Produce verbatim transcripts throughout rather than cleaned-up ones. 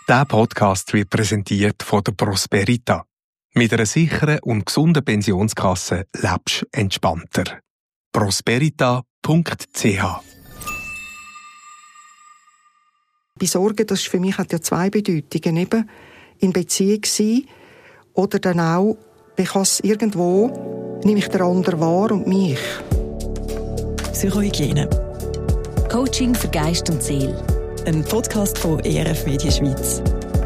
Dieser Podcast wird präsentiert von der Prosperita. Mit einer sicheren und gesunden Pensionskasse lebst du entspannter. prosperita punkt c h Bei Sorgen, das für mich hat ja zwei Bedeutungen. Eben in Beziehung sein oder dann auch, ich kann es irgendwo, nehme ich den anderen wahr und mich. Psychohygiene. Coaching für Geist und Seele. Ein Podcast von E R F Media Schweiz.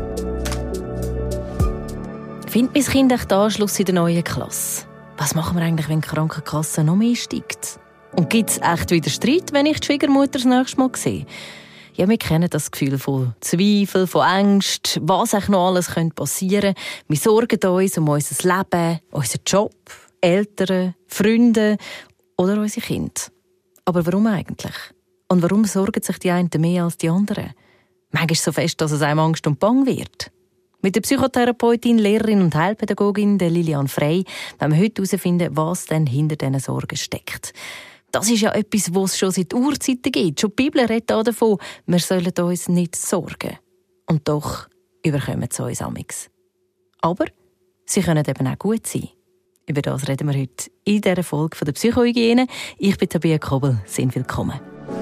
Findet mein Kind echt Anschluss in der neuen Klasse? Was machen wir eigentlich, wenn die Krankenkasse noch mehr steigt? Und gibt es echt wieder Streit, wenn ich die Schwiegermutter das nächste Mal sehe? Ja, wir kennen das Gefühl von Zweifel, von Angst, was eigentlich noch alles passieren könnte. Wir sorgen uns um unser Leben, unseren Job, Eltern, Freunde oder unsere Kinder. Aber warum eigentlich? Und warum sorgen sich die einen mehr als die anderen? Manchmal so fest, dass es einem Angst und Bang wird. Mit der Psychotherapeutin, Lehrerin und Heilpädagogin der Lilian Frey wollen wir heute herausfinden, was denn hinter diesen Sorgen steckt. Das ist ja etwas, was es schon seit Urzeiten gibt. Schon die Bibel redet auch davon, wir sollen uns nicht sorgen. Und doch überkommen sie uns amigs. Aber sie können eben auch gut sein. Über das reden wir heute in dieser Folge von der Psychohygiene. Ich bin Tabea Kobel. Sehr willkommen.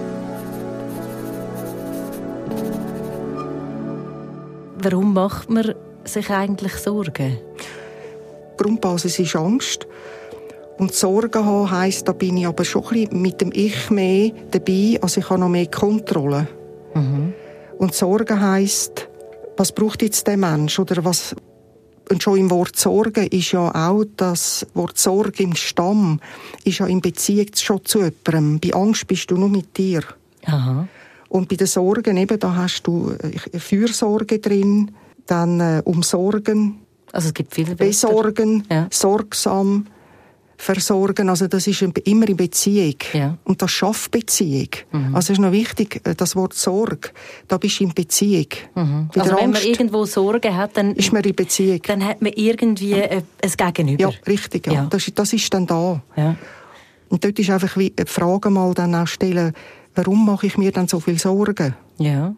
Warum macht man sich eigentlich Sorgen? Die Grundbasis ist Angst. Und Sorgen haben heisst, da bin ich aber schon ein bisschen mit dem Ich mehr dabei, also ich habe noch mehr Kontrolle. Mhm. Und Sorgen heisst, was braucht jetzt der Mensch? Oder was, und schon im Wort Sorge ist ja auch das Wort Sorge im Stamm, ist ja in Beziehung schon zu jemandem. Bei Angst bist du nur mit dir. Aha. Und bei den Sorgen, eben, da hast du Fürsorge drin, dann äh, Umsorgen, also es gibt viele Besorgen, ja. Sorgsam, Versorgen, also das ist immer in Beziehung. Ja. Und das schafft Beziehung. Mhm. Also es ist noch wichtig, das Wort Sorge, da bist du in Beziehung. Mhm. Also wenn Angst, man irgendwo Sorgen hat, dann ist man in Beziehung. Dann hat man irgendwie ein Gegenüber. Ja, richtig, ja. Ja. Das, das ist dann da. Ja. Und dort ist einfach wie die Frage mal dann auch stellen, warum mache ich mir dann so viel Sorgen? Ja,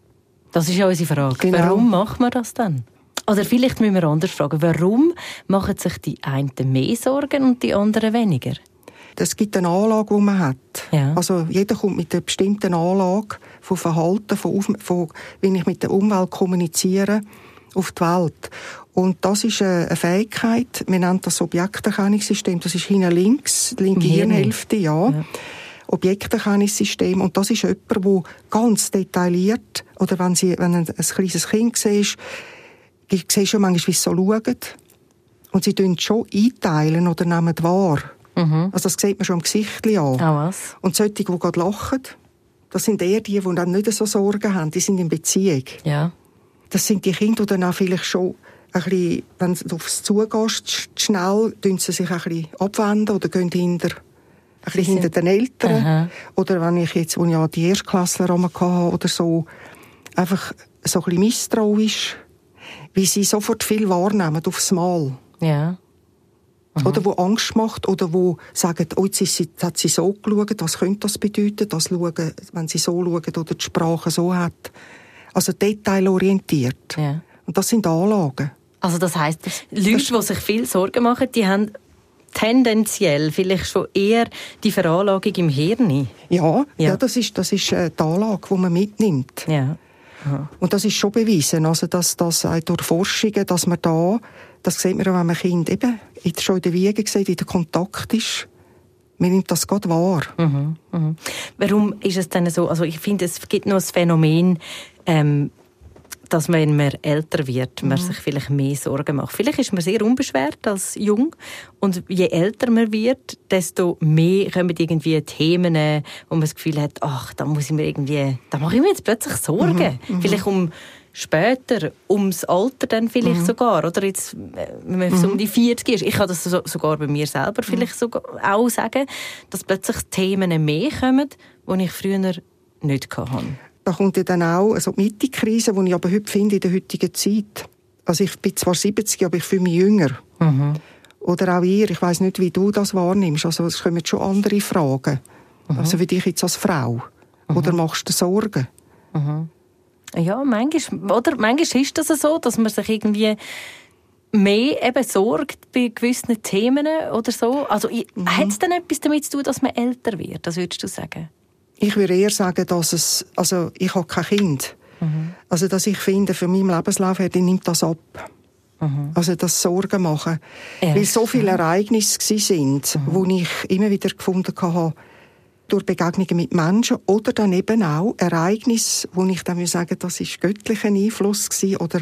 das ist ja unsere Frage. Genau. Warum macht man das dann? Oder vielleicht müssen wir anders fragen, warum machen sich die einen mehr Sorgen und die anderen weniger? Es gibt eine Anlage, die man hat. Ja. Also jeder kommt mit einer bestimmten Anlage von Verhalten, von, von wie ich mit der Umwelt kommuniziere, auf die Welt. Und das ist eine Fähigkeit, wir nennen das Objekterkennungssystem, das ist hinten links, die linke Hirnhälfte, ja. ja. Objekterkennungssystem. Und das ist jemand, der ganz detailliert, oder wenn, sie, wenn ein, ein kleines Kind siehst, siehst du manchmal, wie sie so schauen. Und sie tun schon einteilen oder nehmen wahr. Mhm. Also das sieht man schon im Gesicht an. Ah, was? Und solche, die gerade lachen, das sind eher die, die dann nicht so Sorgen haben, die sind in Beziehung. Ja. Das sind die Kinder, die dann auch vielleicht schon ein bisschen, wenn du aufs zugehst, schnell, tun sie sich ein bisschen abwenden oder gehen hinter, ein bisschen hinter den Eltern. Aha. Oder wenn ich jetzt, wo ich ja die Erstklässler hatte oder so, einfach so ein bisschen misstrauisch, wie sie sofort viel wahrnehmen, aufs Mal. Ja. Mhm. Oder wo Angst macht, oder wo sagen, oh, jetzt, ist sie, jetzt hat sie so geschaut, was könnte das bedeuten, das schauen, wenn sie so schaut oder die Sprache so hat. Also detailorientiert. Ja. Und das sind Anlagen. Also das heisst, Leute, das die sich viel Sorgen machen, die haben tendenziell vielleicht schon eher die Veranlagung im Hirn. Ja, ja. ja das ist, das ist die Anlage, die man mitnimmt. Ja. Aha. Und das ist schon bewiesen, also dass das auch durch Forschungen, dass man da, das sieht man auch, wenn man Kind eben schon in der Wiege sieht, in der Kontakt ist, man nimmt das gerade wahr. Mhm, mhm. Warum ist es denn so, also ich finde, es gibt noch ein Phänomen, ähm, dass man, wenn man älter wird, man mhm. sich vielleicht mehr Sorgen macht. Vielleicht ist man sehr unbeschwert als jung und je älter man wird, desto mehr kommen irgendwie Themen, wo man das Gefühl hat, ach, da muss ich mir irgendwie, da mache ich mir jetzt plötzlich Sorgen. Mhm. Vielleicht um später, ums Alter dann vielleicht mhm. sogar, oder jetzt, wenn man mhm. so um die vierzig ist. Ich kann das so, sogar bei mir selber vielleicht sogar auch sagen, dass plötzlich Themen mehr kommen, die ich früher nicht hatte. Da kommt ja dann auch also die Mitte-Krise, die ich aber heute finde in der heutigen Zeit. Also ich bin zwar siebzig, aber ich fühle mich jünger. Mhm. Oder auch ihr, ich weiss nicht, wie du das wahrnimmst. Also es kommen schon andere Fragen. Mhm. Also für dich jetzt als Frau. Mhm. Oder machst du dir Sorgen? Mhm. Ja, manchmal, oder? Manchmal ist das so, dass man sich irgendwie mehr eben sorgt bei gewissen Themen oder so. Also, mhm. hat es denn etwas damit zu tun, dass man älter wird? Das würdest du sagen? Ich würde eher sagen, dass es, also ich habe kein Kind. Mhm. Also, dass ich finde, für meinen Lebenslauf her, nimmt das ab. Mhm. Also, das Sorgen machen. Erst. Weil so viele Ereignisse sind, mhm. wo ich immer wieder gefunden habe, durch Begegnungen mit Menschen oder dann eben auch Ereignisse, wo ich dann sagen würde, das war göttlicher Einfluss gewesen, oder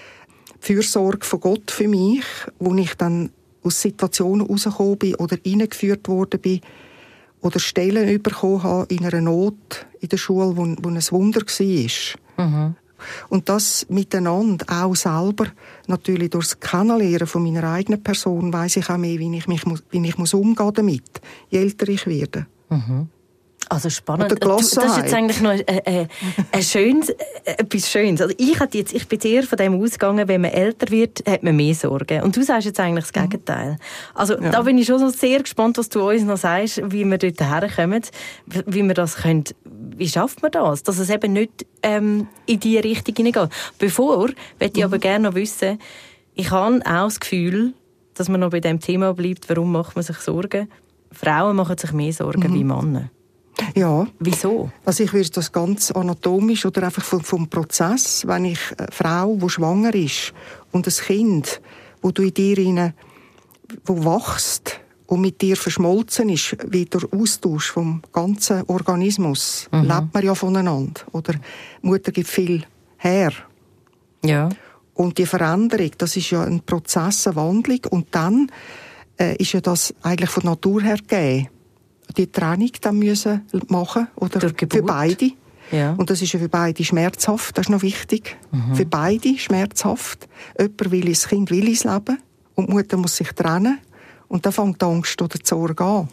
Fürsorge von Gott für mich, wo ich dann aus Situationen rausgekommen bin oder reingeführt worden bin oder Stellen bekommen habe in einer Not in der Schule, wo, wo ein Wunder war. Mhm. Und das miteinander auch selber, natürlich durch das Kennenlernen von meiner eigenen Person, weiss ich auch mehr, wie ich, mich, wie ich muss umgehen damit, je älter ich werde. Mhm. Also spannend. Du, das ist jetzt eigentlich noch ein, ein, ein schönes, etwas Schönes. Also ich, jetzt, ich bin eher von dem ausgegangen, wenn man älter wird, hat man mehr Sorgen. Und du sagst jetzt eigentlich das Gegenteil. Also ja. Da bin ich schon so sehr gespannt, was du uns noch sagst, wie wir dort herkommen, wie wir das können. Wie schafft man das? Dass es eben nicht ähm, in diese Richtung hineingeht. Bevor, möchte ich mhm. aber gerne noch wissen, ich habe auch das Gefühl, dass man noch bei dem Thema bleibt, warum macht man sich Sorgen? Frauen machen sich mehr Sorgen mhm. wie Männer. Ja. Wieso? Also ich würde das ganz anatomisch oder einfach vom, vom Prozess, wenn ich eine Frau, die schwanger ist und ein Kind, wo du in dir rein, wo wachst und mit dir verschmolzen ist, wie der Austausch vom ganzen Organismus, mhm. lebt man ja voneinander. Oder die Mutter gibt viel her. Ja. Und die Veränderung, das ist ja ein Prozess, eine Wandlung. Und dann äh, ist ja das eigentlich von Natur her gegeben. Die Trennung dann müssen machen oder für beide. Ja. Und das ist ja für beide schmerzhaft, das ist noch wichtig. Mhm. Für beide schmerzhaft. Jemand will ins Kind, will ins Leben und die Mutter muss sich trennen. Und dann fängt die Angst oder die Sorge an.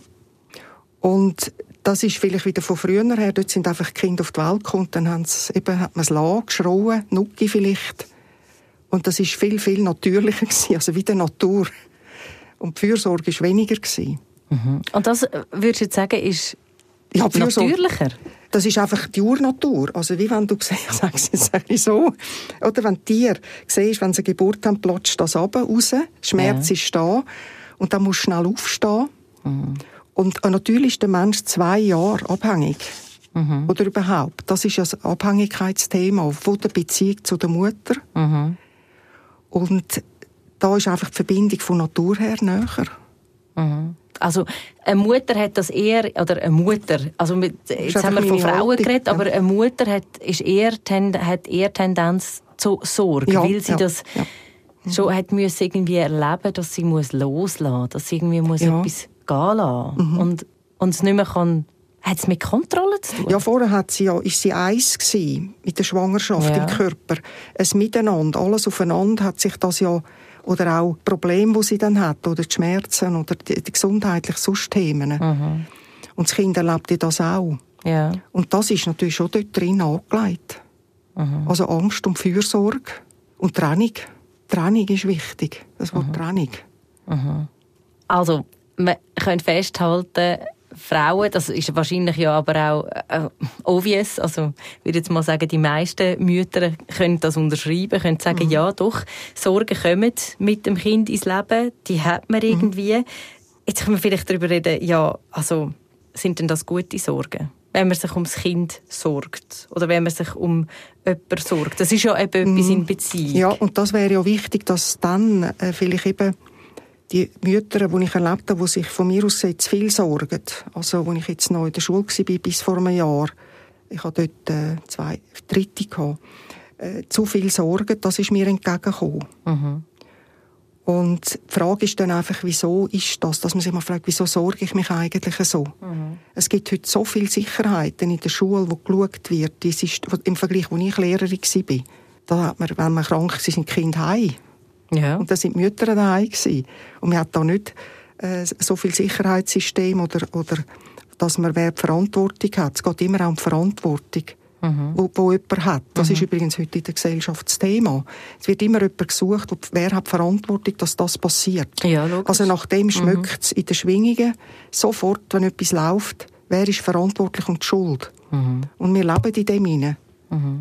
Und das ist vielleicht wieder von früher her, dort sind einfach Kinder auf die Welt gekommen, dann haben sie, eben, hat man es lassen, geschrauen, Nucki vielleicht. Und das ist viel, viel natürlicher gewesen, also wie die Natur. Und die Fürsorge war weniger gewesen. Mhm. Und das, würdest du jetzt sagen, ist ja, natürlicher? Das ist einfach die Urnatur. Also wie wenn du siehst, sag ich so, oder wenn Tier siehst, wenn sie Geburt haben, platzt das runter, raus, Schmerz ja. ist da und dann musst du schnell aufstehen. Mhm. Und natürlich ist der Mensch zwei Jahre abhängig. Mhm. Oder überhaupt. Das ist ja das Abhängigkeitsthema von der Beziehung zu der Mutter. Mhm. Und da ist einfach die Verbindung von Natur her näher. Mhm. Also eine Mutter hat das eher, oder eine Mutter, also mit, jetzt haben wir von Frauen Haltung, geredet, aber ja. eine Mutter hat, ist eher, hat eher Tendenz zu Sorge, ja, weil sie ja, das ja. schon hat müssen irgendwie erleben, dass sie muss loslassen, dass sie irgendwie muss ja. etwas gehen lassen mhm. und, und es nicht mehr kann. Hat es mit Kontrolle zu tun? Ja, vorher hat sie ja, ist sie eins gewesen, mit der Schwangerschaft ja. im Körper. Ein Miteinander, alles aufeinander hat sich das ja, oder auch Probleme, die sie dann hat, oder die Schmerzen, oder die, die gesundheitlichen Themen. Mhm. Und das Kind erlebt das auch. Ja. Und das ist natürlich schon dort drin angelegt. Mhm. Also Angst und Fürsorge und Trennung. Trennung ist wichtig, das Wort mhm. Trennung. Mhm. Also, man könnte festhalten, Frauen, das ist wahrscheinlich ja aber auch äh, obvious, also ich würde jetzt mal sagen, die meisten Mütter können das unterschreiben, können sagen, mhm. ja doch, Sorgen kommen mit dem Kind ins Leben, die hat man irgendwie. Mhm. Jetzt können wir vielleicht darüber reden, ja, also sind denn das gute Sorgen? Wenn man sich ums Kind sorgt oder wenn man sich um jemanden sorgt. Das ist ja eben etwas in Beziehung. Ja, und das wäre ja wichtig, dass dann äh, vielleicht eben die Mütter, die ich erlebt habe, die sich von mir aus zu viel sorgen. Also, als ich jetzt noch in der Schule war, bis vor einem Jahr, ich hatte dort äh, zwei Dritte gehabt, äh, zu viel Sorgen, das ist mir entgegengekommen. Mhm. Und die Frage ist dann einfach, wieso ist das? Dass man sich mal fragt, wieso sorge ich mich eigentlich so? Mhm. Es gibt heute so viele Sicherheiten in der Schule, wo geschaut wird. Das ist im Vergleich, als ich Lehrerin war. Da hat man, wenn man krank ist, sind die Kinder heim. Ja. Und da sind die Mütter daheim gewesen. Und man hat da nicht äh, so viel Sicherheitssystem oder, oder dass man wer die Verantwortung hat. Es geht immer auch um die Verantwortung, mhm. wo, wo jemand hat. Das mhm. ist übrigens heute in der Gesellschaft das Thema. Es wird immer jemand gesucht, wo, wer hat die Verantwortung, dass das passiert. Ja, also nach dem schmeckt es mhm. in den Schwingungen sofort, wenn etwas läuft, wer ist verantwortlich und die Schuld. Mhm. Und wir leben in dem hinein. Mhm.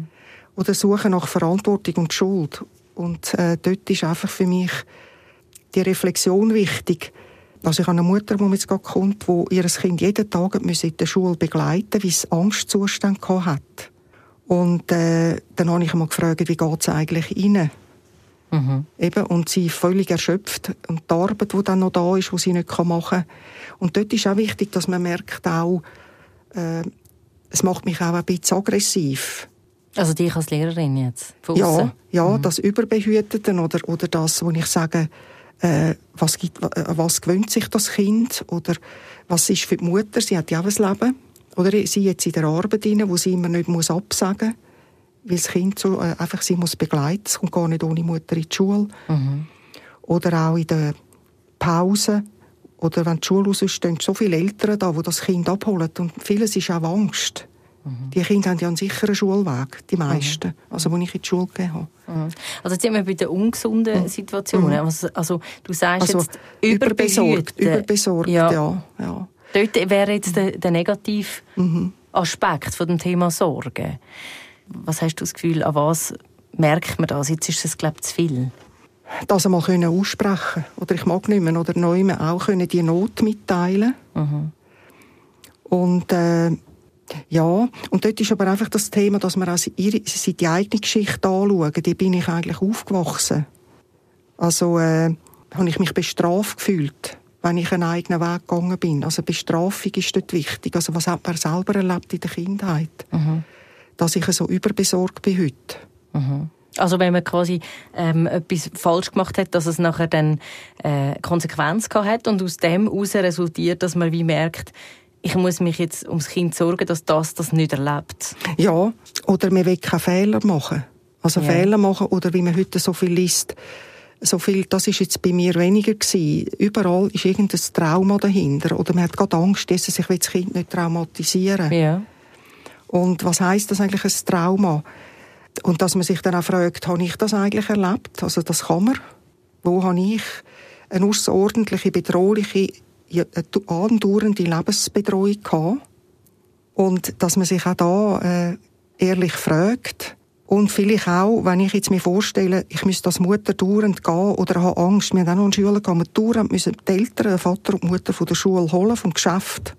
oder Suche nach Verantwortung und Schuld. Und äh, dort ist einfach für mich die Reflexion wichtig. Also ich habe eine Mutter, die jetzt gerade kommt, die ihr Kind jeden Tag in der Schule begleiten musste, weil es Angstzustände hatte. Und äh, dann habe ich einmal gefragt, wie geht es eigentlich Ihnen? Mhm. Eben, und sie ist völlig erschöpft. Und die Arbeit, die dann noch da ist, die sie nicht machen kann. Und dort ist auch wichtig, dass man merkt auch, äh, es macht mich auch ein bisschen aggressiv. Also dich als Lehrerin jetzt? Von ja, ja mhm. das Überbehütete oder, oder das, wo ich sage, äh, was, gibt, was gewöhnt sich das Kind? Oder was ist für die Mutter? Sie hat ja auch ein Leben. Oder sie jetzt in der Arbeit rein, wo sie immer nicht muss absagen muss, weil das Kind so, äh, einfach sie muss begleiten. Es kommt gar nicht ohne Mutter in die Schule. Mhm. Oder auch in der Pause. Oder wenn die Schule aus ist, stehen so viele Eltern da, die das Kind abholen. Und vieles ist auch Angst. Mhm. Die Kinder haben ja einen sicheren Schulweg, die meisten, mhm. also die ich in die Schule gegeben habe. Mhm. Also jetzt sind wir bei den ungesunden mhm. Situationen. Mhm. Also, also du sagst also, jetzt überbesorgt. Überbesorgt, ja. ja, ja. Dort wäre jetzt der, der negative mhm. Aspekt von dem Thema Sorge. Was hast du das Gefühl, an was merkt man das? Jetzt ist es, glaube ich, zu viel. Das einmal aussprechen können. Oder ich mag nicht mehr. Oder neu auch können die Not mitteilen. Mhm. Und äh, ja, und dort ist aber einfach das Thema, dass man also ihre, die eigene Geschichte anschauen. Die bin ich eigentlich aufgewachsen. Also äh, habe ich mich bestraft gefühlt, wenn ich einen eigenen Weg gegangen bin. Also Bestrafung ist dort wichtig. Also was hat man selber erlebt in der Kindheit? Mhm. Dass ich so überbesorgt bin heute. Mhm. Also wenn man quasi ähm, etwas falsch gemacht hat, dass es nachher dann äh, Konsequenz gehabt hat und aus dem heraus resultiert, dass man wie merkt, ich muss mich jetzt ums Kind sorgen, dass das das nicht erlebt. Ja, oder man will keine Fehler machen. Also ja. Fehler machen, oder wie man heute so viel liest, so viel, das ist jetzt bei mir weniger gewesen. Überall ist irgendein Trauma dahinter. Oder man hat gerade Angst, dass sich das Kind nicht traumatisieren. Ja. Und was heisst das eigentlich, ein Trauma? Und dass man sich dann auch fragt, habe ich das eigentlich erlebt? Also das kann man. Wo habe ich eine außerordentliche, bedrohliche, andauernde Lebensbedrohung gehabt? Und dass man sich auch da äh, ehrlich fragt. Und vielleicht auch, wenn ich jetzt mir vorstelle, ich müsste als Mutter dauernd gehen oder habe Angst. Wir haben auch noch in Schule gegangen, wir dauernd müssen die Eltern, den Vater und die Mutter von der Schule holen, vom Geschäft.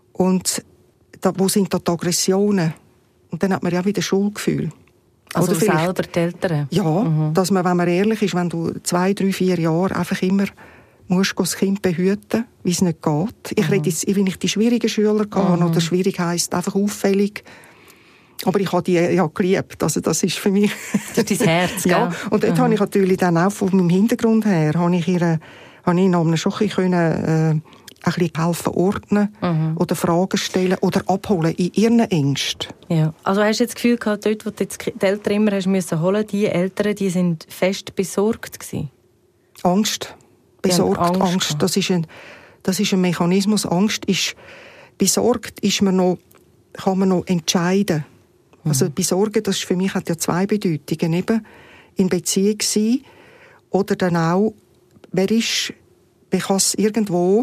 Und da, wo sind da die Aggressionen? Und dann hat man ja wieder Schuldgefühl. Also oder selber die Eltern? Ja, mhm. dass man, wenn man ehrlich ist, wenn du zwei, drei, vier Jahre einfach immer musst das Kind behüten, wie es nicht geht. Ich mhm. rede jetzt, wenn ich die schwierigen Schüler hatte, mhm. oder schwierig heisst einfach auffällig. Aber ich habe die ja geliebt. Also das ist für mich... Das ist dein Herz, ja. Gell? Und dort mhm. habe ich natürlich dann auch von meinem Hintergrund her, habe ich ihr, habe ich ihnen schon ein bisschen, äh, ein bisschen helfen ordnen mhm. oder Fragen stellen oder abholen in ihren Ängsten. Ja. Also hast du jetzt das Gefühl gehabt, dort, wo du jetzt die Eltern immer hast müssen holen, die Eltern, die sind fest besorgt gewesen? Angst. Besorgt, Angst. Angst. Das ist ein, das ist ein Mechanismus. Angst ist, besorgt ist man noch, kann man noch entscheiden. Mhm. Also besorgen, das ist für mich hat ja zwei Bedeutungen. Eben in Beziehung sein oder dann auch, wer ist, wer kann es irgendwo,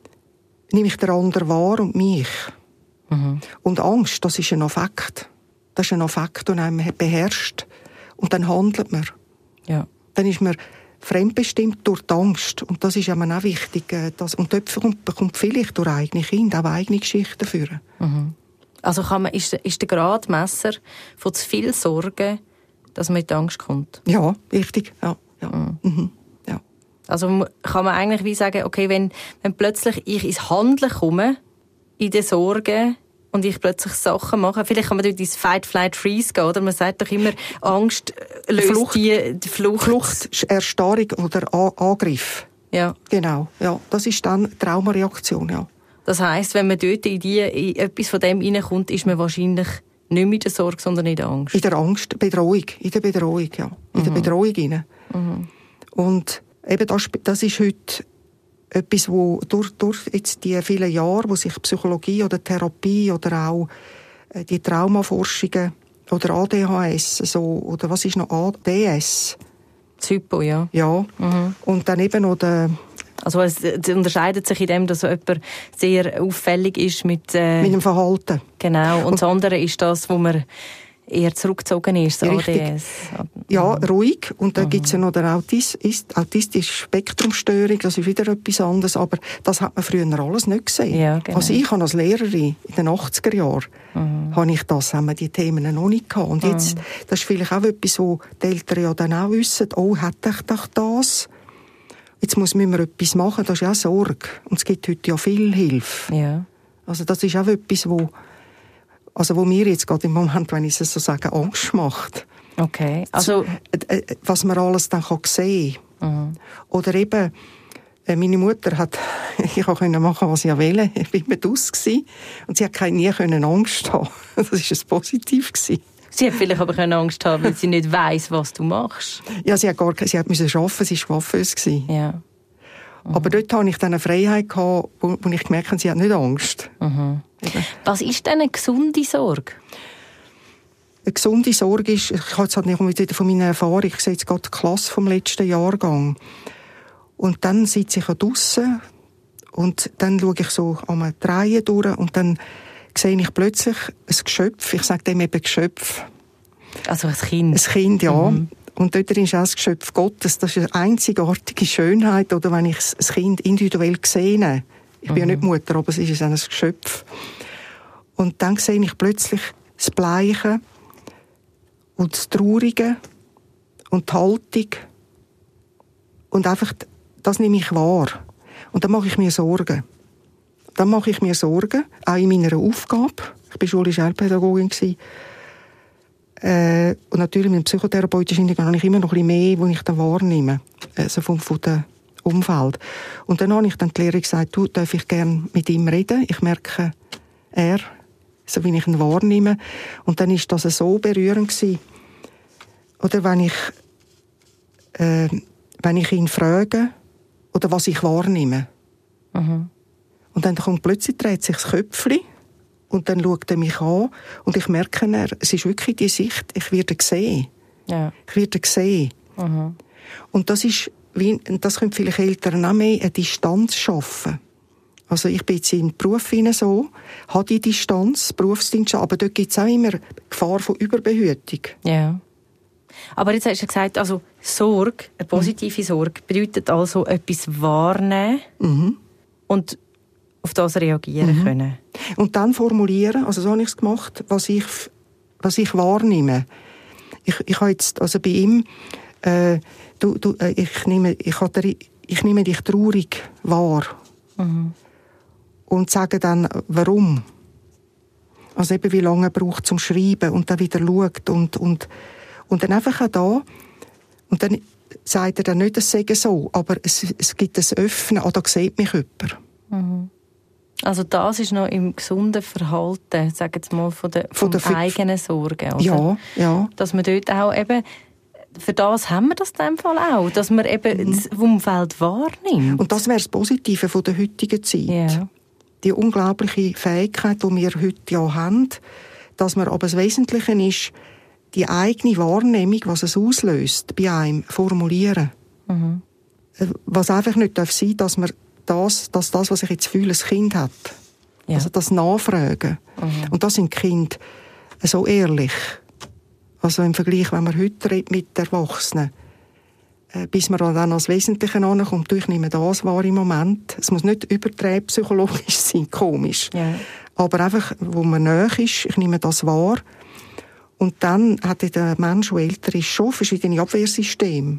nehme ich den anderen wahr und mich. Mhm. Und Angst, das ist ein Affekt. Das ist ein Affekt, der einem beherrscht. Und dann handelt man. Ja. Dann ist man fremdbestimmt durch die Angst. Und das ist ja auch wichtig. Dass, und dort bekommt vielleicht durch eigene Kinder auch eigene Geschichten führen. Mhm. Also kann man, ist, ist der Gradmesser von zu viel Sorge, dass man in die Angst kommt? Ja, richtig. Ja, ja. Mhm. Mhm. Ja. Also kann man eigentlich wie sagen, okay, wenn, wenn plötzlich ich ins Handeln komme, in der Sorge, und ich plötzlich Sachen mache, vielleicht kann man durch dieses Fight, Flight, Freeze gehen, oder? Man sagt doch immer, Angst löst Flucht, die, die Flucht. Flucht, Erstarrung oder Angriff. Ja. Genau, ja. Das ist dann Traumareaktion, ja. Das heisst, wenn man dort in, die, in etwas von dem reinkommt, ist man wahrscheinlich nicht mit der Sorge, sondern in der Angst. In der Angst, Bedrohung, in der Bedrohung, ja. In mhm. der Bedrohung rein. Mhm. Und eben das, das ist heute etwas, wo durch, durch jetzt die vielen Jahre, wo sich Psychologie oder Therapie oder auch die Traumaforschungen oder A D H S, so, oder was ist noch A D S? Zypo, ja. Ja. Mhm. Und dann eben noch der... Also es unterscheidet sich in dem, dass jemand sehr auffällig ist mit... Äh, mit dem Verhalten. Genau. Und, und das andere ist das, wo man eher zurückgezogen ist, das A D S. Ja, ruhig. Und dann mhm. gibt es ja noch die Autis- autistische Spektrumstörung, das ist wieder etwas anderes, aber das hat man früher alles nicht gesehen. Ja, genau. Also ich habe als Lehrerin in den achtziger Jahren, mhm. habe ich das, haben wir die Themen noch nicht gehabt. Und jetzt, mhm. das ist vielleicht auch etwas, wo die Eltern ja dann auch wissen, oh, hätte ich doch das? Jetzt muss man etwas machen, das ist ja auch Sorge. Und es gibt heute ja viel Hilfe. Ja. Also das ist auch etwas, wo, also wo mir jetzt gerade im Moment, wenn ich es so sage, Angst macht. Okay. Also, was man alles dann sehen kann. Mhm. Oder eben, meine Mutter hat, ich konnte machen, was ich wollte. Ich war immer draus und sie hat nie Angst haben. Das war ein Positiv. Sie hat vielleicht aber keine Angst haben, weil sie nicht weiss, was du machst. Ja, sie hat gar, sie hat müssen arbeiten, sie war coiffeuse. Ja. Mhm. Aber dort hatte ich dann eine Freiheit gehabt, wo, wo ich gemerkt habe, sie hat nicht Angst. Mhm. Was ist denn eine gesunde Sorge? Eine gesunde Sorge ist, ich habe jetzt halt nicht wieder von meiner Erfahrung, ich sehe jetzt gerade die Klasse vom letzten Jahrgang. Und dann sitze ich draussen und dann schaue ich so an die Reihe durch und dann sehe ich plötzlich ein Geschöpf, ich sage dem eben Geschöpf. Also ein Kind? Ein Kind, ja. Mhm. Und dort ist auch das Geschöpf Gottes, das ist eine einzigartige Schönheit, oder wenn ich das Kind individuell sehe. Ich bin mhm. ja nicht Mutter, aber es ist ein Geschöpf. Und dann sehe ich plötzlich das Bleiche und das Traurige und die Haltung. Und einfach, das nehme ich wahr. Und dann mache ich mir Sorgen. Dann mache ich mir Sorgen, auch in meiner Aufgabe. Ich war schulische Heilpädagogin. Äh, und natürlich mit dem psychotherapeutischen Hintergrund habe ich immer noch ein bisschen mehr, was ich dann wahrnehme. Also vom, von dem Umfeld. Und dann habe ich dann die Lehrerin gesagt, du, darf ich gerne mit ihm reden? Ich merke, er, so wie ich ihn wahrnehme. Und dann war das so berührend gewesen. Oder wenn ich, äh, wenn ich ihn frage, oder was ich wahrnehme. Mhm. Und dann kommt plötzlich, dreht sich das Köpfchen und dann schaut er mich an und ich merke, er, es ist wirklich die Sicht, ich werde gesehen. Ja. Ich werde gesehen. Mhm. Und das ist, wie, das können vielleicht Eltern auch mehr, eine Distanz schaffen. Also ich bin jetzt in den Beruf hinein so, habe die Distanz, Berufsdienst, aber dort gibt es auch immer Gefahr von Überbehütung. Ja. Aber jetzt hast du gesagt, also Sorge, eine positive mhm. Sorge, bedeutet also etwas wahrnehmen mhm. und auf das reagieren mhm. können. Und dann formulieren, also so habe ich es gemacht, was ich, was ich wahrnehme. Ich, ich habe jetzt, also bei ihm, äh, du, du, äh, ich, nehme, ich, hatte, ich nehme dich traurig wahr. Mhm. Und sage dann, warum. Also eben, wie lange er braucht zum Schreiben und dann wieder schaut und, und, und dann einfach auch da. Und dann sagt er dann nicht, es sei so, aber es, es gibt ein Öffnen, ah, da sieht mich jemand. Mhm. Also das ist noch im gesunden Verhalten, sagen wir mal, von der, von der eigenen Sorge, oder? Ja, ja. Dass man dort auch eben, für das haben wir das in dem Fall auch, dass man eben mhm. das Umfeld wahrnimmt. Und das wäre das Positive von der heutigen Zeit. Ja. Die unglaubliche Fähigkeit, die wir heute ja haben, dass man, aber das Wesentliche ist, die eigene Wahrnehmung, was es auslöst, bei einem formulieren. Mhm. Was einfach nicht darf sein, dass man das, dass das, was ich jetzt fühle, ein Kind hat. Ja. Also das Nachfragen. Mhm. Und das sind Kinder so ehrlich. Also im Vergleich, wenn man heute redet mit Erwachsenen, äh, bis man dann als Wesentliche ankommt, ich nehme das wahr im Moment. Es muss nicht übertrieben psychologisch sein, komisch. Ja. Aber einfach, wo man nahe ist, ich nehme das wahr. Und dann hat der Mensch, der älter ist, schon verschiedene Abwehrsysteme.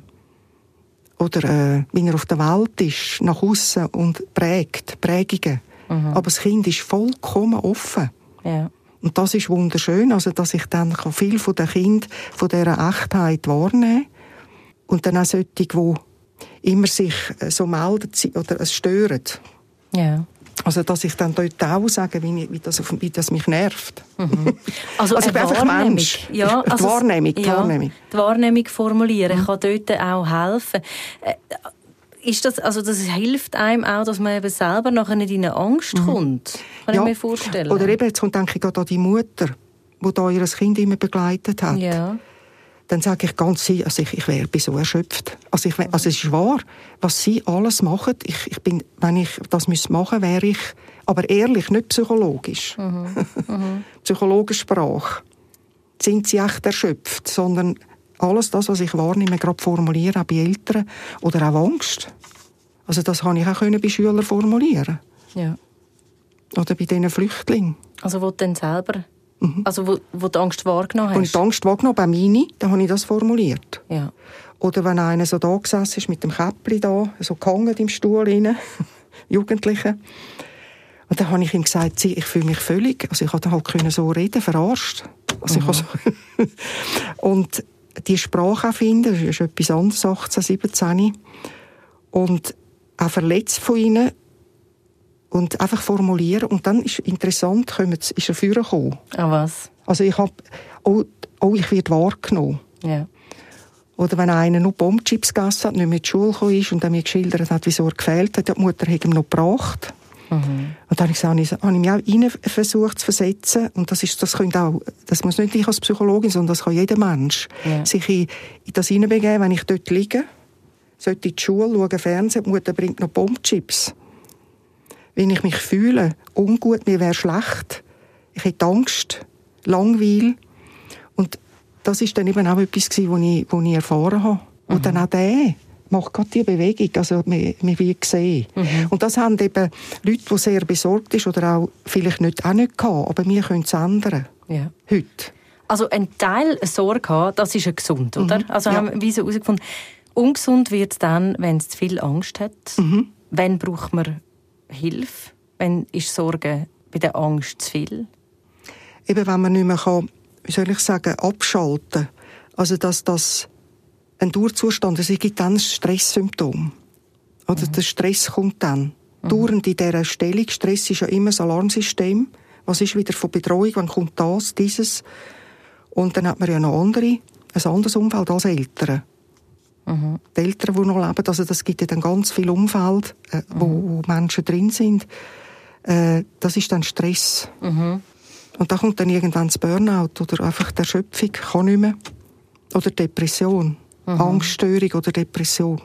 Oder äh, wie er auf der Welt ist, nach aussen und prägt, Prägungen. Mhm. Aber das Kind ist vollkommen offen. Ja. Und das ist wunderschön, also dass ich dann viel von den Kindern, von dieser Echtheit wahrnehmen kann. Und dann auch solche, die immer sich so melden oder es stören. Ja. Also dass ich dann dort auch sage, wie, wie, das, wie das mich nervt. Mhm. Also, also ich bin einfach Mensch. Ja, also die Wahrnehmung, die ja, Wahrnehmung. Die Wahrnehmung formulieren mhm. kann dort auch helfen. Ist das, also das hilft einem auch, dass man eben selber nachher nicht in eine Angst mhm. kommt? Kann ja. ich mir vorstellen. Oder eben, jetzt kommt, denke ich, gerade an die Mutter, die da ihr Kind immer begleitet hat. Ja. Dann sage ich ganz sicher, also ich, ich wäre so erschöpft. Also, ich, also es ist wahr, was sie alles machen. Ich, ich bin, wenn ich das machen müsste, wäre ich, aber ehrlich, nicht psychologisch. Mhm. Mhm. Psychologischsprache. sind sie echt erschöpft, sondern alles das, was ich wahrnehme, gerade formulieren, auch bei Eltern oder auch Angst. Also das konnte ich auch bei Schülern formulieren. Ja. Oder bei diesen Flüchtlingen. Also wo du dann selber, mhm. also wo, wo du Angst wahrgenommen hast? Und die Angst wahrgenommen, bei Mini, da habe ich das formuliert. Ja. Oder wenn einer so da gesessen ist, mit dem Käppli da, so gehangen im Stuhl rein, Jugendliche. Und dann habe ich ihm gesagt, ich fühle mich völlig, also ich konnte halt so reden, verarscht. Also mhm. ich so und die Sprache auch finden, das ist etwas anderes, achtzehn, siebzehn. Und auch verletzt von ihnen. Und einfach formulieren. Und dann ist interessant, ist er vorher gekommen. Ah, was? Also ich habe, oh, oh, ich werde wahrgenommen. Ja. Oder wenn einer noch Bombchips gegessen hat, nicht mehr in die Schule gekommen ist und dann mir geschildert hat, wieso er gefehlt hat, die Mutter hat ihm noch gebracht. Mhm. Und dann habe ich gesagt, habe ich mich auch rein versucht zu versetzen. Und das ist, das könnte auch, das muss nicht ich als Psychologin, sondern das kann jeder Mensch ja. sich in, in das hineinbegeben, wenn ich dort liege, sollte in die Schule, schaue Fernsehen, die Mutter bringt noch Bombchips. Wenn ich mich fühle, ungut, mir wäre schlecht, ich hätte Angst, Langweil. Und das war dann eben auch etwas, was ich, was ich erfahren habe. Mhm. Und dann auch der macht gerade diese Bewegung, also man, man wird gesehen. Mhm. Und das haben eben Leute, die sehr besorgt sind oder auch vielleicht nicht, auch nicht gehabt, aber wir können es ändern. Ja. Heute. Also ein Teil Sorge haben, das ist ja gesund, oder? Mhm. Also ja. haben wir so herausgefunden, ungesund wird es dann, wenn es zu viel Angst hat. Mhm. Wann braucht man Hilfe? Wenn ist Sorge bei der Angst zu viel? Eben, wenn man nicht mehr kann, wie soll ich sagen, abschalten. Also, dass das ein Dauerzustand ist, es gibt dann ein Stresssymptom. Oder mhm. der Stress kommt dann. Mhm. Dauernd in dieser Stellung. Stress ist ja immer ein Alarmsystem. Was ist wieder von Bedrohung? Wann kommt das, dieses? Und dann hat man ja noch andere, ein anderes Umfeld als Eltern. Mhm. Die Eltern, die noch leben, also das gibt ja dann ganz viel Umfeld, äh, mhm. wo, wo Menschen drin sind. Äh, das ist dann Stress. Mhm. Und da kommt dann irgendwann das Burnout oder einfach die Erschöpfung, kann nicht mehr. Oder Depression, mhm. Angststörung oder Depression.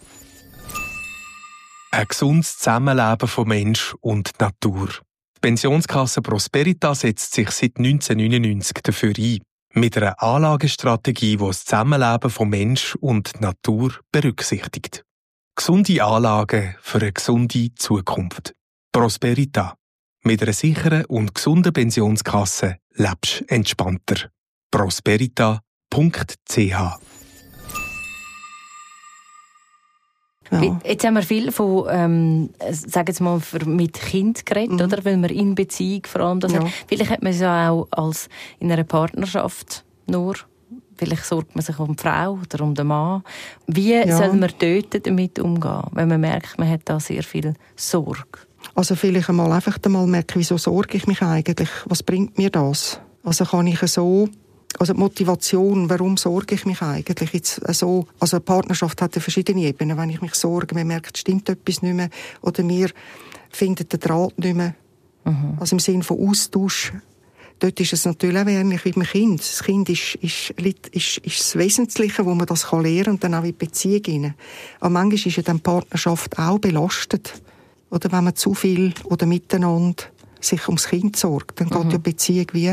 Ein gesundes Zusammenleben von Mensch und Natur. Die Pensionskasse Prosperita setzt sich seit neunzehnhundertneunundneunzig dafür ein. Mit einer Anlagestrategie, die das Zusammenleben von Mensch und Natur berücksichtigt. Gesunde Anlagen für eine gesunde Zukunft. Prosperita. Mit einer sicheren und gesunden Pensionskasse lebst entspannter. prosperita punkt c h Ja. Jetzt haben wir viel von, ähm, sagen wir mal, mit Kind geredet, mhm. oder? Weil man in Beziehung vor allem das ja. hat. Vielleicht hat man es ja auch als in einer Partnerschaft nur. Vielleicht sorgt man sich um die Frau oder um den Mann. Wie ja. soll man dort damit umgehen, wenn man merkt, man hat da sehr viel Sorge? Also vielleicht einmal einfach einmal merken, wieso sorge ich mich eigentlich? Was bringt mir das? Also kann ich so... Also die Motivation, warum sorge ich mich eigentlich jetzt so? Also eine Partnerschaft hat ja verschiedene Ebenen. Wenn ich mich sorge, man merkt, stimmt etwas nicht mehr oder wir finden den Draht nicht mehr. Mhm. Also im Sinne von Austausch. Dort ist es natürlich auch ähnlich wie beim Kind. Das Kind ist, ist, ist, ist das Wesentliche, wo man das lernen kann und dann auch in die Beziehung hinein. Aber manchmal ist ja dann die Partnerschaft auch belastet. Oder wenn man zu viel oder miteinander sich ums Kind sorgt, dann mhm. geht ja die Beziehung wie...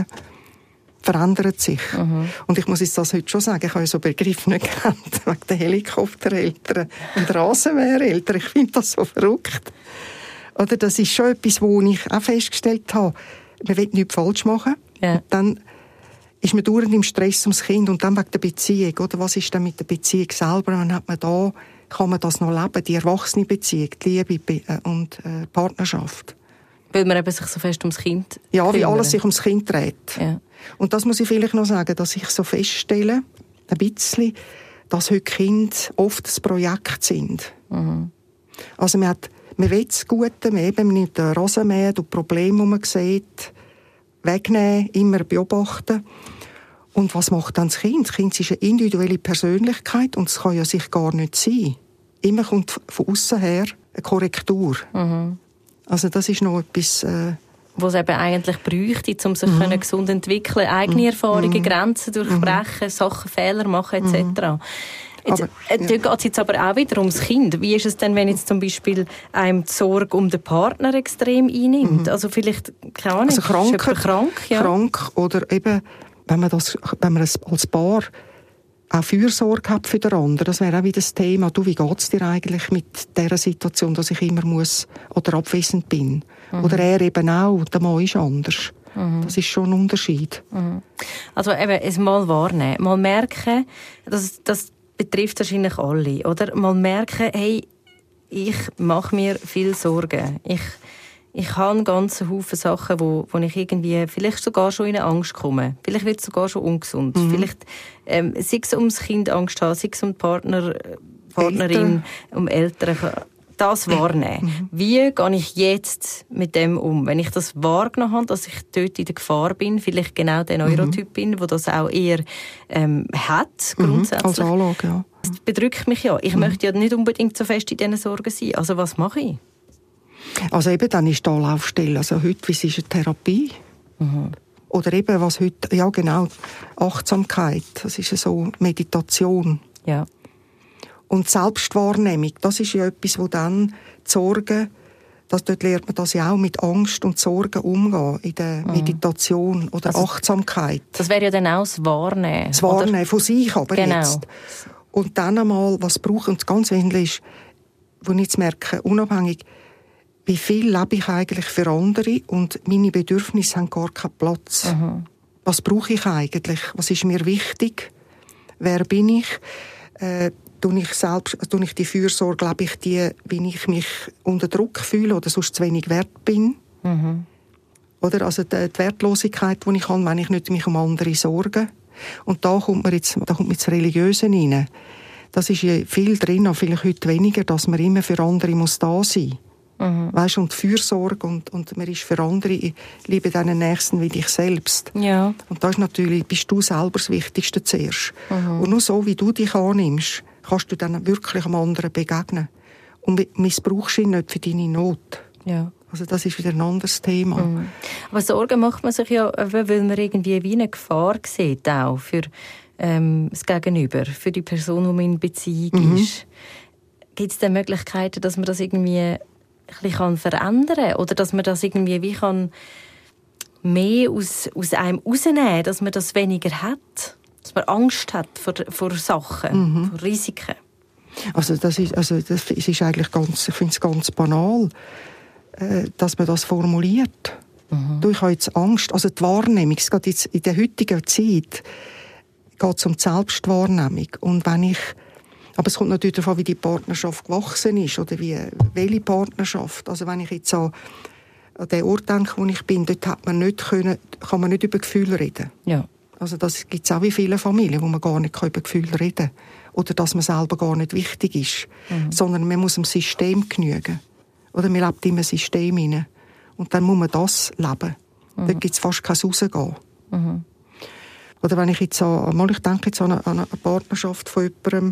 verändert sich. Mhm. Und ich muss jetzt das heute schon sagen, ich habe ja so Begriffe nicht gekannt, wegen der Helikoptereltern und Rasenmähereltern. Ich finde das so verrückt. Oder das ist schon etwas, wo ich auch festgestellt habe, man will nichts falsch machen. Ja. Dann ist man dauernd im Stress ums Kind und dann wegen der Beziehung. Oder was ist dann mit der Beziehung selber? Dann hat man da, kann man das noch leben, die erwachsene Beziehung, die Liebe und äh, Partnerschaft. Weil man eben sich so fest ums Kind Ja, kümmern. Wie alles sich ums Kind dreht. Ja. Und das muss ich vielleicht noch sagen, dass ich so feststelle, ein bisschen, dass heute Kinder oft ein Projekt sind. Mhm. Also man, hat, man will das Gute, man eben nicht den Rasen mähen, die Probleme, die man sieht, wegnehmen, immer beobachten. Und was macht dann das Kind? Das Kind ist eine individuelle Persönlichkeit und es kann ja sich gar nicht sein. Immer kommt von außen her eine Korrektur. Mhm. Also das ist noch etwas... Äh, was es eben eigentlich bräuchte, um sich mhm. gesund zu entwickeln, eigene mhm. Erfahrungen, Grenzen durchbrechen, mhm. Sachen, Fehler machen et cetera. Jetzt, aber, ja. Da geht es jetzt aber auch wieder ums Kind. Wie ist es denn, wenn jetzt zum Beispiel einem die Sorge um den Partner extrem einnimmt? Mhm. Also vielleicht, keine Ahnung, also krank, krank, ja. krank oder eben wenn man, das, wenn man als Paar auch Fürsorge hat für den anderen, das wäre auch wieder das Thema. Du, wie geht es dir eigentlich mit dieser Situation, dass ich immer muss oder abwesend bin? Mhm. Oder er eben auch, der Mann ist anders. Mhm. Das ist schon ein Unterschied. Mhm. Also eben, es mal wahrnehmen, mal merken, das, das betrifft wahrscheinlich alle, oder? Mal merken, hey, ich mache mir viel Sorgen. Ich Ich habe einen ganzen Haufen Sachen, wo, wo ich irgendwie vielleicht sogar schon in eine Angst komme. Vielleicht wird es sogar schon ungesund. Mhm. Vielleicht, ähm, sei es ums Kind Angst haben, sei es um die Partner, Partnerin, Eltern. um Eltern. Das wahrnehmen. Mhm. Wie gehe ich jetzt mit dem um? Wenn ich das wahrgenommen habe, dass ich dort in der Gefahr bin, vielleicht genau der Neurotyp mhm. bin, der das auch eher ähm, hat, grundsätzlich. Mhm. Als Anlage, ja. Das bedrückt mich ja. Ich mhm. möchte ja nicht unbedingt so fest in diesen Sorgen sein. Also was mache ich? Also eben, dann ist die Anlaufstelle. Also heute, wie ist eine Therapie? Mhm. Oder eben, was heute, ja genau, Achtsamkeit, das ist so Meditation. Ja. Und Selbstwahrnehmung, das ist ja etwas, wo dann die Sorgen, das, dort lernt man das ja auch, mit Angst und Sorgen umgehen, in der mhm. Meditation oder also, Achtsamkeit. Das wäre ja dann auch das Wahrnehmen. Das Wahrnehmen oder? Von sich aber genau. jetzt. Und dann einmal, was brauche ich, und das ganz Wesentliche ist, wo ich jetzt merke, unabhängig, wie viel lebe ich eigentlich für andere und meine Bedürfnisse haben gar keinen Platz. Mhm. Was brauche ich eigentlich? Was ist mir wichtig? Wer bin ich? Äh, tue ich selbst, tue ich die Fürsorge, lebe ich die, wie ich mich unter Druck fühle oder sonst zu wenig wert bin? Mhm. Oder also die, die Wertlosigkeit, die ich habe, wenn ich nicht mich um andere sorge. Und da kommt mir jetzt, da kommt mir das Religiöse rein. Das ist ja viel drin, vielleicht heute weniger, dass man immer für andere muss da sein muss. Mhm. Weißt, und Fürsorge und, und man ist für andere, ich liebe deinen Nächsten wie dich selbst. Ja. Und da ist natürlich, bist du selber das Wichtigste zuerst. Mhm. Und nur so, wie du dich annimmst, kannst du dann wirklich einem anderen begegnen. Und missbrauchst ihn nicht für deine Not. Ja. Also das ist wieder ein anderes Thema. Mhm. Aber Sorgen macht man sich ja, weil man irgendwie wie eine Gefahr sieht, auch für ähm, das Gegenüber, für die Person, die man in Beziehung mhm. ist. Gibt es denn Möglichkeiten, dass man das irgendwie ein bisschen verändern kann? Oder dass man das irgendwie wie kann mehr aus, aus einem rausnehmen, dass man das weniger hat? Dass man Angst hat vor, vor Sachen, mhm. vor Risiken? Also das ist, also das ist eigentlich ganz, ich finde es ganz banal, äh, dass man das formuliert. Mhm. Du, ich habe jetzt Angst, also die Wahrnehmung, es geht jetzt in der heutigen Zeit geht es um die Selbstwahrnehmung. Und wenn ich Aber es kommt natürlich darauf an, wie die Partnerschaft gewachsen ist oder wie, welche Partnerschaft. Also wenn ich jetzt an, an den Ort denke, wo ich bin, dort hat man nicht können, kann man nicht über Gefühle reden. Ja. Also das gibt es auch in vielen Familien, wo man gar nicht über Gefühle reden kann. Oder dass man selber gar nicht wichtig ist. Mhm. Sondern man muss dem System genügen. Oder man lebt in einem System hinein. Und dann muss man das leben. Mhm. Dort gibt es fast kein Rausgehen. Mhm. Oder wenn ich jetzt an, mal ich denke jetzt an eine, an eine Partnerschaft von jemandem,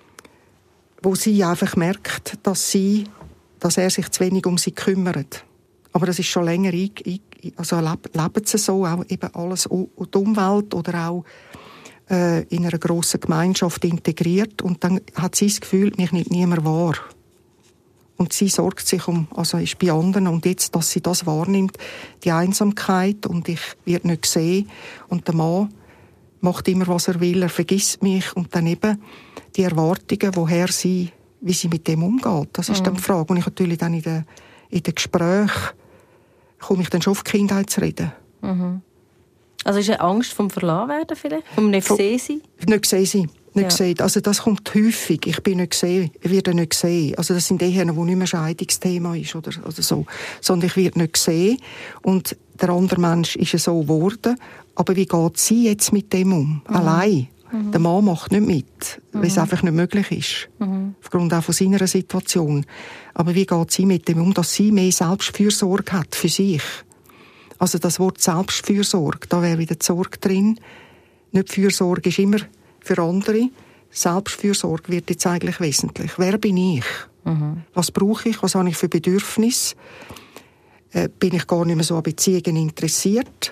wo sie einfach merkt, dass, sie, dass er sich zu wenig um sie kümmert. Aber das ist schon länger, also leben sie so, auch eben alles, die Umwelt oder auch äh, in einer grossen Gemeinschaft integriert. Und dann hat sie das Gefühl, mich nimmt niemand wahr. Und sie sorgt sich um, also ist bei anderen. Und jetzt, dass sie das wahrnimmt, die Einsamkeit und ich werde nicht gesehen. Und der Mann macht immer, was er will, er vergisst mich. Und dann eben die Erwartungen, woher sie, wie sie mit dem umgeht. Das ist mhm. dann die Frage. Und ich natürlich dann in den, in den Gesprächen komme ich dann schon auf die Kindheit zu reden. Mhm. Also ist eine Angst vom Verlassen vielleicht? Vom nicht gesehen sein? Nicht gesehen sein. Nicht ja. gesehen. Also das kommt häufig. Ich bin nicht gesehen, ich werde nicht gesehen. Also das sind die, wo nicht mehr Scheidungsthema ist oder, oder so. Sondern ich werde nicht gesehen. Und der andere Mensch ist ja so geworden. Aber wie geht sie jetzt mit dem um? Mhm. Allein. Mhm. Der Mann macht nicht mit, weil mhm. es einfach nicht möglich ist. Mhm. Aufgrund auch von seiner Situation. Aber wie geht sie mit dem um, dass sie mehr Selbstfürsorge hat für sich? Also das Wort Selbstfürsorge, da wäre wieder die Sorge drin. Nicht Fürsorge ist immer für andere. Selbstfürsorge wird jetzt eigentlich wesentlich. Wer bin ich? Mhm. Was brauche ich? Was habe ich für Bedürfnisse? Äh, bin ich gar nicht mehr so an Beziehungen interessiert?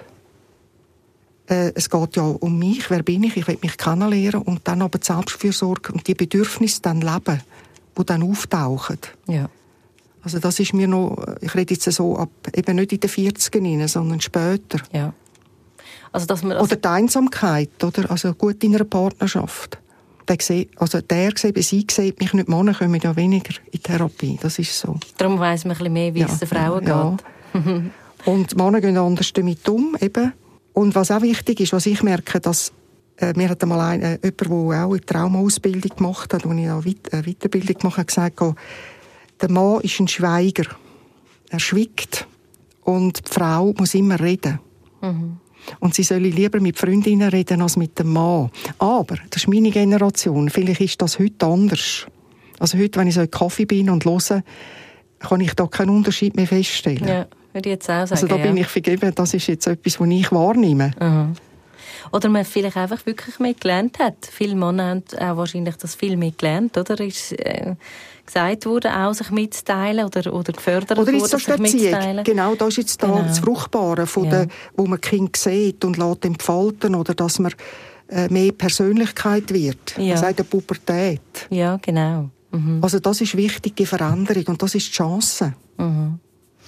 Äh, es geht ja um mich. Wer bin ich? Ich will mich kennenlernen. Und dann aber die Selbstfürsorge und die Bedürfnisse dann leben, die dann auftauchen. Ja. Also das ist mir noch, ich rede jetzt so ab, eben nicht in den vierziger, sondern später. Ja. Also, dass man also oder die Einsamkeit, oder? Also gut in einer Partnerschaft. Der sieht, also der sieht, sie sieht mich nicht, Männer kommen ja weniger in Therapie, das ist so. Darum weiss man ein bisschen mehr, wie ja, es den Frauen ja, geht. Ja. Und Männer gehen anders damit um, eben. Und was auch wichtig ist, was ich merke, dass äh, mir hat einmal ein, äh, jemand, der auch eine Traumaausbildung gemacht hat, wo ich auch eine Weiterbildung gemacht habe, gesagt, der Mann ist ein Schweiger. Er schweigt und die Frau muss immer reden. Mhm. Und sie soll lieber mit Freundinnen reden als mit dem Mann. Aber, das ist meine Generation, vielleicht ist das heute anders. Also heute, wenn ich so in Kaffee bin und höre, kann ich da keinen Unterschied mehr feststellen. Ja, würde ich jetzt auch sagen. Also da bin ja. ich vergeben, das ist jetzt etwas, was ich wahrnehme. Mhm. Oder man vielleicht einfach wirklich mehr gelernt hat. Viele Männer haben auch wahrscheinlich das viel mehr gelernt, oder? Ist äh, gesagt worden, auch sich mitzuteilen oder, oder gefördert oder worden, ist das sich mitzuteilen. Genau, da ist jetzt da genau. das Fruchtbare, von ja. der, wo man Kind sieht und lässt entfalten, oder dass man äh, mehr Persönlichkeit wird. Ja. Man sagt, der Pubertät. Ja, genau. Mhm. Also das ist wichtige Veränderung und das ist die Chance. Mhm.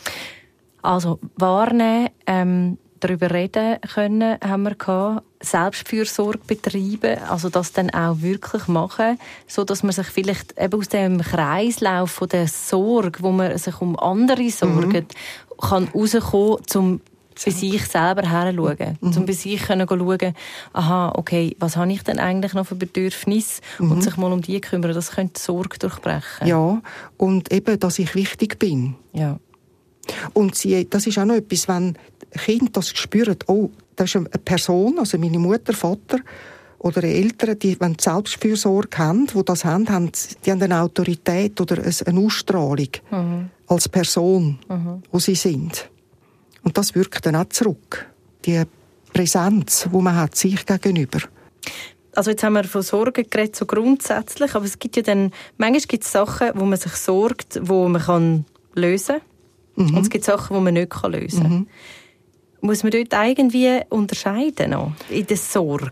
Also wahrnehmen, ähm, darüber reden können, haben wir gehabt. Selbstfürsorge betreiben, also das dann auch wirklich machen, so dass man sich vielleicht eben aus dem Kreislauf von der Sorge, wo man sich um andere sorgt, mhm. kann rauskommen, um bei sich selber herzuschauen. Mhm. Um bei sich zu schauen, aha, okay, was habe ich denn eigentlich noch für Bedürfnisse? Mhm. Und sich mal um die kümmern, das könnte die Sorge durchbrechen. Ja, und eben, dass ich wichtig bin. Ja. Und sie, das ist auch noch etwas, wenn Kinder das spüren, oh, das ist eine Person, also meine Mutter, Vater oder Eltern, die, wenn die Selbstfürsorge haben, die das haben, haben die haben eine Autorität oder eine Ausstrahlung mhm. als Person, mhm. wo sie sind. Und das wirkt dann auch zurück. Die Präsenz, die man hat, sich gegenüber. Also jetzt haben wir von Sorgen geredet, so grundsätzlich, aber es gibt ja dann, manchmal gibt es Sachen, wo man sich sorgt, wo man kann lösen kann. Mhm. Und es gibt Sachen, die man nicht lösen kann. Mhm. Muss man dort irgendwie unterscheiden noch, in der Sorge?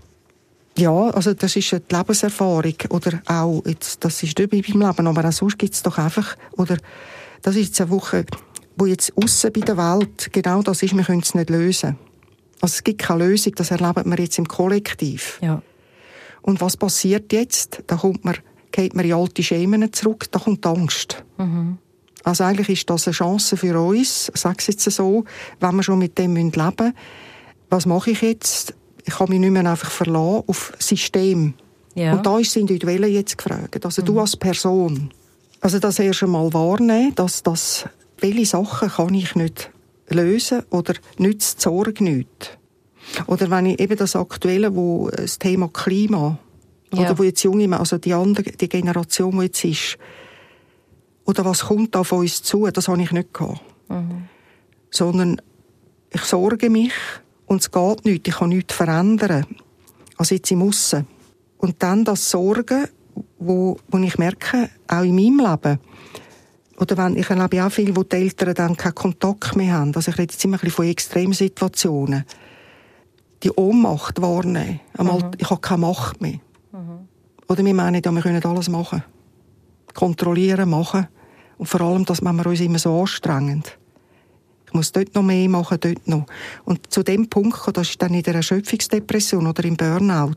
Ja, also das ist eine Lebenserfahrung. Oder auch, jetzt, das ist nicht bei meinem Leben, aber auch sonst gibt es doch einfach, oder das ist jetzt eine Woche, wo jetzt aussen bei der Welt genau das ist, wir können es nicht lösen. Also es gibt keine Lösung, das erleben wir jetzt im Kollektiv. Ja. Und was passiert jetzt? Da kommt man, geht man in alte Schemen zurück, da kommt die Angst. Mhm. Also eigentlich ist das eine Chance für uns, ich sage es jetzt so, wenn wir schon mit dem leben müssen. Was mache ich jetzt? Ich kann mich nicht mehr einfach verlassen auf System. Ja. Und da ist das Individuelle jetzt gefragt. Also mhm. du als Person. Also das erst einmal wahrnehmen, dass das, welche Sachen kann ich nicht lösen oder nützt die Sorge nicht. Oder wenn ich eben das Aktuelle, wo das Thema Klima, ja. oder wo jetzt junge, also die andere, die Generation, die jetzt ist, oder was kommt auf uns zu, das habe ich nicht gehabt. Mhm. Sondern ich sorge mich und es geht nicht, ich kann nichts verändern. Also jetzt im Aussen. Und dann das Sorgen, wo, wo ich merke, auch in meinem Leben, oder wenn, ich erlebe auch viele, wo die Eltern dann keinen Kontakt mehr haben. Also ich rede jetzt immer ein bisschen von Extremsituationen. Die Ohnmacht wahrnehmen. Einmal, mhm. ich habe keine Macht mehr. Mhm. Oder wir meinen, ja, wir können alles machen. Kontrollieren, machen. Und vor allem, das machen wir uns immer so anstrengend. Ich muss dort noch mehr machen, dort noch. Und zu dem Punkt, das ist dann in der Erschöpfungsdepression oder im Burnout,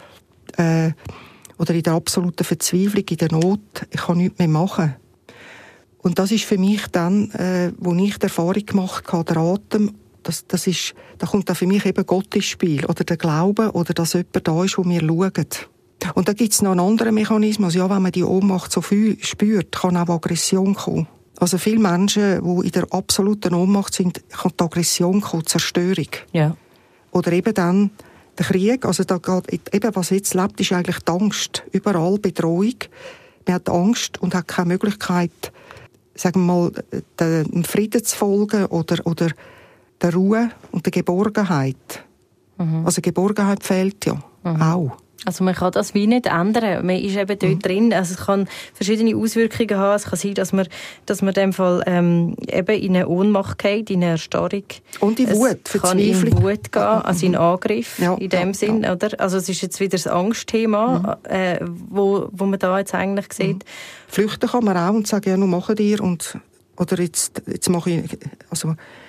äh, oder in der absoluten Verzweiflung, in der Not, ich kann nichts mehr machen. Und das ist für mich dann, äh, wo ich die Erfahrung gemacht habe, der Atem, das, das ist, da kommt dann für mich eben Gott ins Spiel. Oder der Glaube, oder dass jemand da ist, wo wir schauen. Und da gibt es noch einen anderen Mechanismus. Ja, wenn man die Ohnmacht so viel spürt, kann auch Aggression kommen. Also viele Menschen, die in der absoluten Ohnmacht sind, kann die Aggression kommen, Zerstörung. Ja. Oder eben dann der Krieg. Also da geht, eben, was jetzt lebt, ist eigentlich die Angst. Überall Bedrohung. Man hat Angst und hat keine Möglichkeit, sagen wir mal, dem Frieden zu folgen oder, oder der Ruhe und der Geborgenheit. Mhm. Also Geborgenheit fehlt ja mhm. auch. Also man kann das wie nicht ändern. Man ist eben dort mhm. drin. Also es kann verschiedene Auswirkungen haben. Es kann sein, dass man, dass man in dem Fall ähm, eben in eine Ohnmacht geht, in eine Erstarrung. Und in Wut, es kann in Wut gehen, also in Angriff ja, in dem ja, Sinn, ja. oder? Also es ist jetzt wieder das Angstthema, mhm. äh, wo, wo man da jetzt eigentlich sieht. Mhm. Flüchten kann man auch und sagen, ja, nun machen dir und oder jetzt, jetzt mache ich, also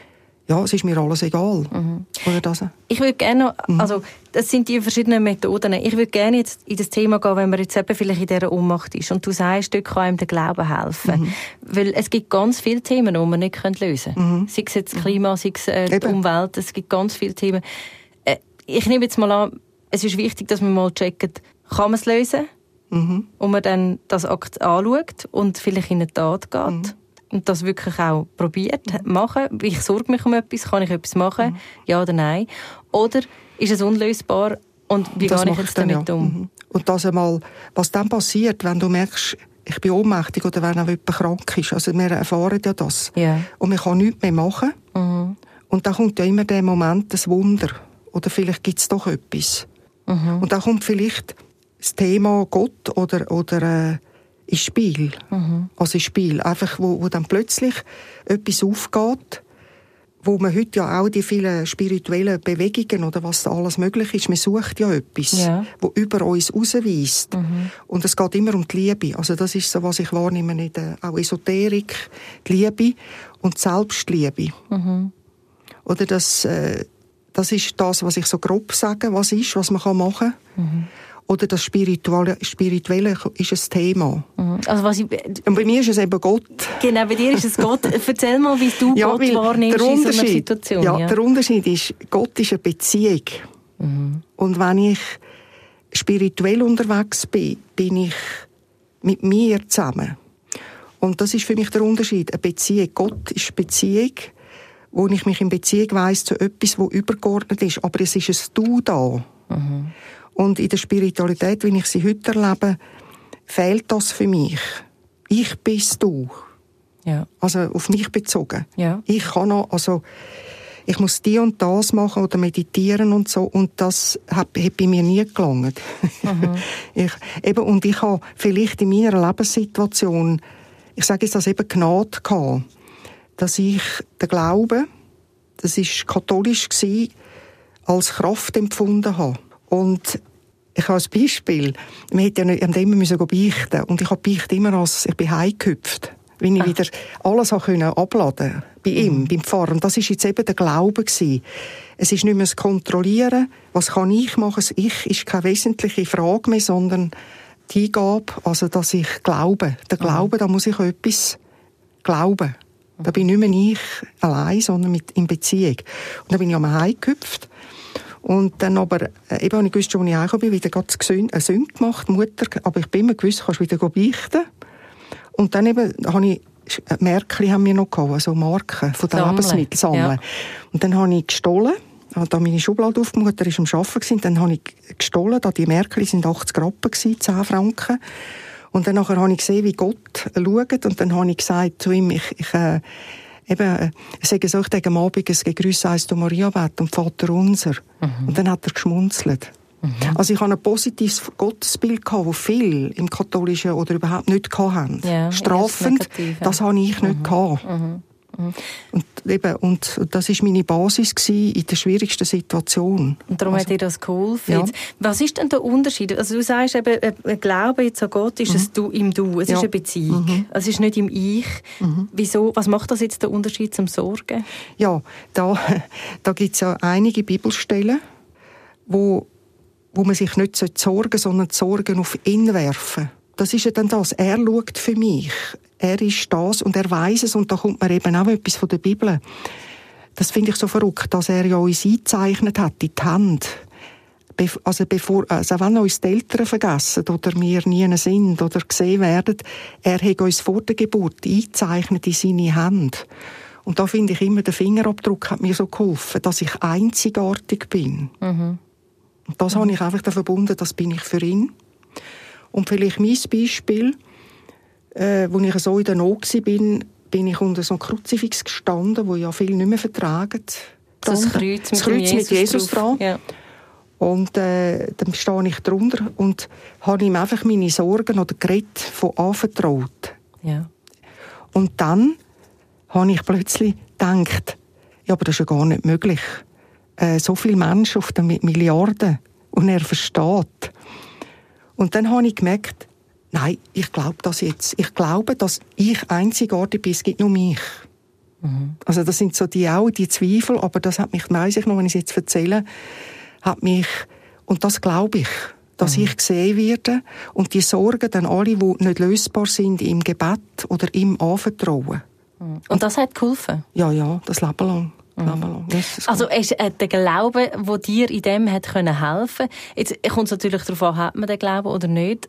ja, es ist mir alles egal. Mhm. Oder das? Ich würde gerne noch, mhm. also das sind die verschiedenen Methoden. Ich würde gerne jetzt in das Thema gehen, wenn man jetzt eben vielleicht in dieser Ohnmacht ist und du sagst, dort kann einem der Glaube helfen. Mhm. Weil es gibt ganz viele Themen, die man nicht lösen können. Mhm. Sei es jetzt Klima, sei es äh, die Umwelt, es gibt ganz viele Themen. Äh, ich nehme jetzt mal an, es ist wichtig, dass man mal checkt, kann man es lösen? Mhm. Und man dann das Akt anschaut und vielleicht in eine Tat geht. Mhm. Und das wirklich auch probiert, mhm. machen. Ich sorge mich um etwas, kann ich etwas machen? Mhm. Ja oder nein? Oder ist es unlösbar und wie gehe ich jetzt damit ja. um? Mhm. Und das einmal, was dann passiert, wenn du merkst, ich bin ohnmächtig oder wenn auch jemand krank ist. Also wir erfahren ja das. Yeah. Und man kann nichts mehr machen. Mhm. Und dann kommt ja immer der Moment, das Wunder. Oder vielleicht gibt es doch etwas. Mhm. Und dann kommt vielleicht das Thema Gott oder, oder äh, ins Spiel. Mhm. Also ins Spiel. Einfach, wo, wo dann plötzlich etwas aufgeht, wo man heute ja auch die vielen spirituellen Bewegungen oder was da alles möglich ist, man sucht ja etwas, ja. wo über uns rausweist. Mhm. Und es geht immer um die Liebe. Also das ist so, was ich wahrnehme in der auch Esoterik, die Liebe und die Selbstliebe. Mhm. Oder das, äh, das ist das, was ich so grob sage, was ist, was man machen kann. Mhm. Oder das Spirituelle, Spirituelle ist ein Thema. Mhm. Also was ich, und bei mir ist es eben Gott. Genau, bei dir ist es Gott. Erzähl mal, wie du ja, Gott wahrnimmst in so einer Situation. Ja, ja, der Unterschied ist, Gott ist eine Beziehung. Mhm. Und wenn ich spirituell unterwegs bin, bin ich mit mir zusammen. Und das ist für mich der Unterschied. Eine Beziehung. Gott ist eine Beziehung, wo ich mich in Beziehung weiss zu etwas, das übergeordnet ist. Aber es ist ein Du da. Mhm. Und in der Spiritualität, wie ich sie heute erlebe, fehlt das für mich. Ich bist du. Ja. Also auf mich bezogen. Ja. Ich kann noch, also ich muss die und das machen oder meditieren und so. Und das hat, hat bei mir nie gelangt. Mhm. ich, eben, und ich habe vielleicht in meiner Lebenssituation, ich sage jetzt das eben Gnade gehabt, dass ich den Glauben, das war katholisch gewesen, als Kraft empfunden habe. Und ich habe ein Beispiel. Wir hätten ja nicht immer müssen beichten. Und ich habe beichten immer als, ich bin heimgehüpft. Wenn ich ah. wieder alles abladen konnte. Bei mhm. ihm, beim Pfarrer. Und das war jetzt eben der Glaube gewesen. Es ist nicht mehr das Kontrollieren. Was kann ich machen? Das Ich ist keine wesentliche Frage mehr, sondern die Eingabe, also dass ich glaube. Der Glaube, mhm. da muss ich etwas glauben. Da bin nicht mehr ich allein, sondern mit, in Beziehung. Und dann bin ich einmal heimgehüpft. Und dann aber, äh, eben habe ich gewusst, als ich auch bin, wieder ganz eine Sünde gemacht, Mutter, aber ich bin immer gewusst, kannst wieder beichten. Und dann eben, habe ich, Märkchen haben wir noch gehabt, also Marken von den Lebensmitteln sammeln. Ja. Und dann habe ich gestohlen, habe da meine Schublade aufgemacht, er war am Arbeiten gewesen, dann habe ich gestohlen, da die Märkchen sind achtzig Rappen gewesen, zehn Franken. Und dann nachher habe ich gesehen, wie Gott schaut, und dann habe ich gesagt zu ihm, ich, ich, äh, eben, ich sage so, ich denke am Abend, es Grüße heisst du Maria bett und Vater unser. Mhm. Und dann hat er geschmunzelt. Mhm. Also ich hatte ein positives Gottesbild gehabt, das viele im Katholischen oder überhaupt nicht hatten. Ja, strafend, negativ, ja. Das habe ich nicht mhm. gehabt. Mhm. Mhm. Und, eben, und das war meine Basis in der schwierigsten Situation. Und darum also, hat dir das geholfen. Ja. Was ist denn der Unterschied? Also du sagst eben, ein Glaube jetzt an Gott ist mhm. ein Du im Du. Es ja. ist eine Beziehung. Mhm. Es ist nicht im Ich. Mhm. Wieso? Was macht das jetzt den Unterschied zum Sorgen? Ja, da, da gibt es ja einige Bibelstellen, wo, wo man sich nicht sorgen, sondern die Sorgen auf ihn werfen. Das ist ja dann das. Er schaut für mich. Er ist das und er weiss es, und da kommt mir eben auch etwas von der Bibel. Das finde ich so verrückt, dass er ja uns eingezeichnet hat in die Hand. Also, bevor, also wenn uns die Eltern vergessen oder wir nie sind oder gesehen werden, er hat uns vor der Geburt eingezeichnet in seine Hand. Und da finde ich immer, der Fingerabdruck hat mir so geholfen, dass ich einzigartig bin. Mhm. Und das mhm. habe ich einfach da verbunden, das bin ich für ihn. Und vielleicht mein Beispiel, Äh, als ich so in der Not war, bin, bin ich unter so einem Kruzifix gestanden, wo ja viele nicht mehr vertragen. Das Kreuz mit, das Kreuz Jesus mit Jesus dran. Ja. Und äh, dann stehe ich drunter und habe ihm einfach meine Sorgen oder Gerät von anvertraut. Ja. Und dann habe ich plötzlich gedacht, ja, aber das ist ja gar nicht möglich. Äh, so viele Menschen auf den Milliarden und er versteht. Und dann habe ich gemerkt, nein, ich glaube das jetzt. Ich glaube, dass ich einzigartig bin. Es gibt nur mich. Mhm. Also das sind so die auch die Zweifel, aber das hat mich, weiss ich noch, wenn ich es jetzt erzähle, hat mich, und das glaube ich, dass mhm. ich gesehen werde und die Sorgen dann alle, die nicht lösbar sind, im Gebet oder im Anvertrauen. Mhm. Und das hat geholfen? Ja, ja, das Leben lang. Mhm. Yes, also ist äh, der Glaube, der dir in dem hat können helfen? Jetzt kommt es natürlich darauf an, hat man den Glauben oder nicht?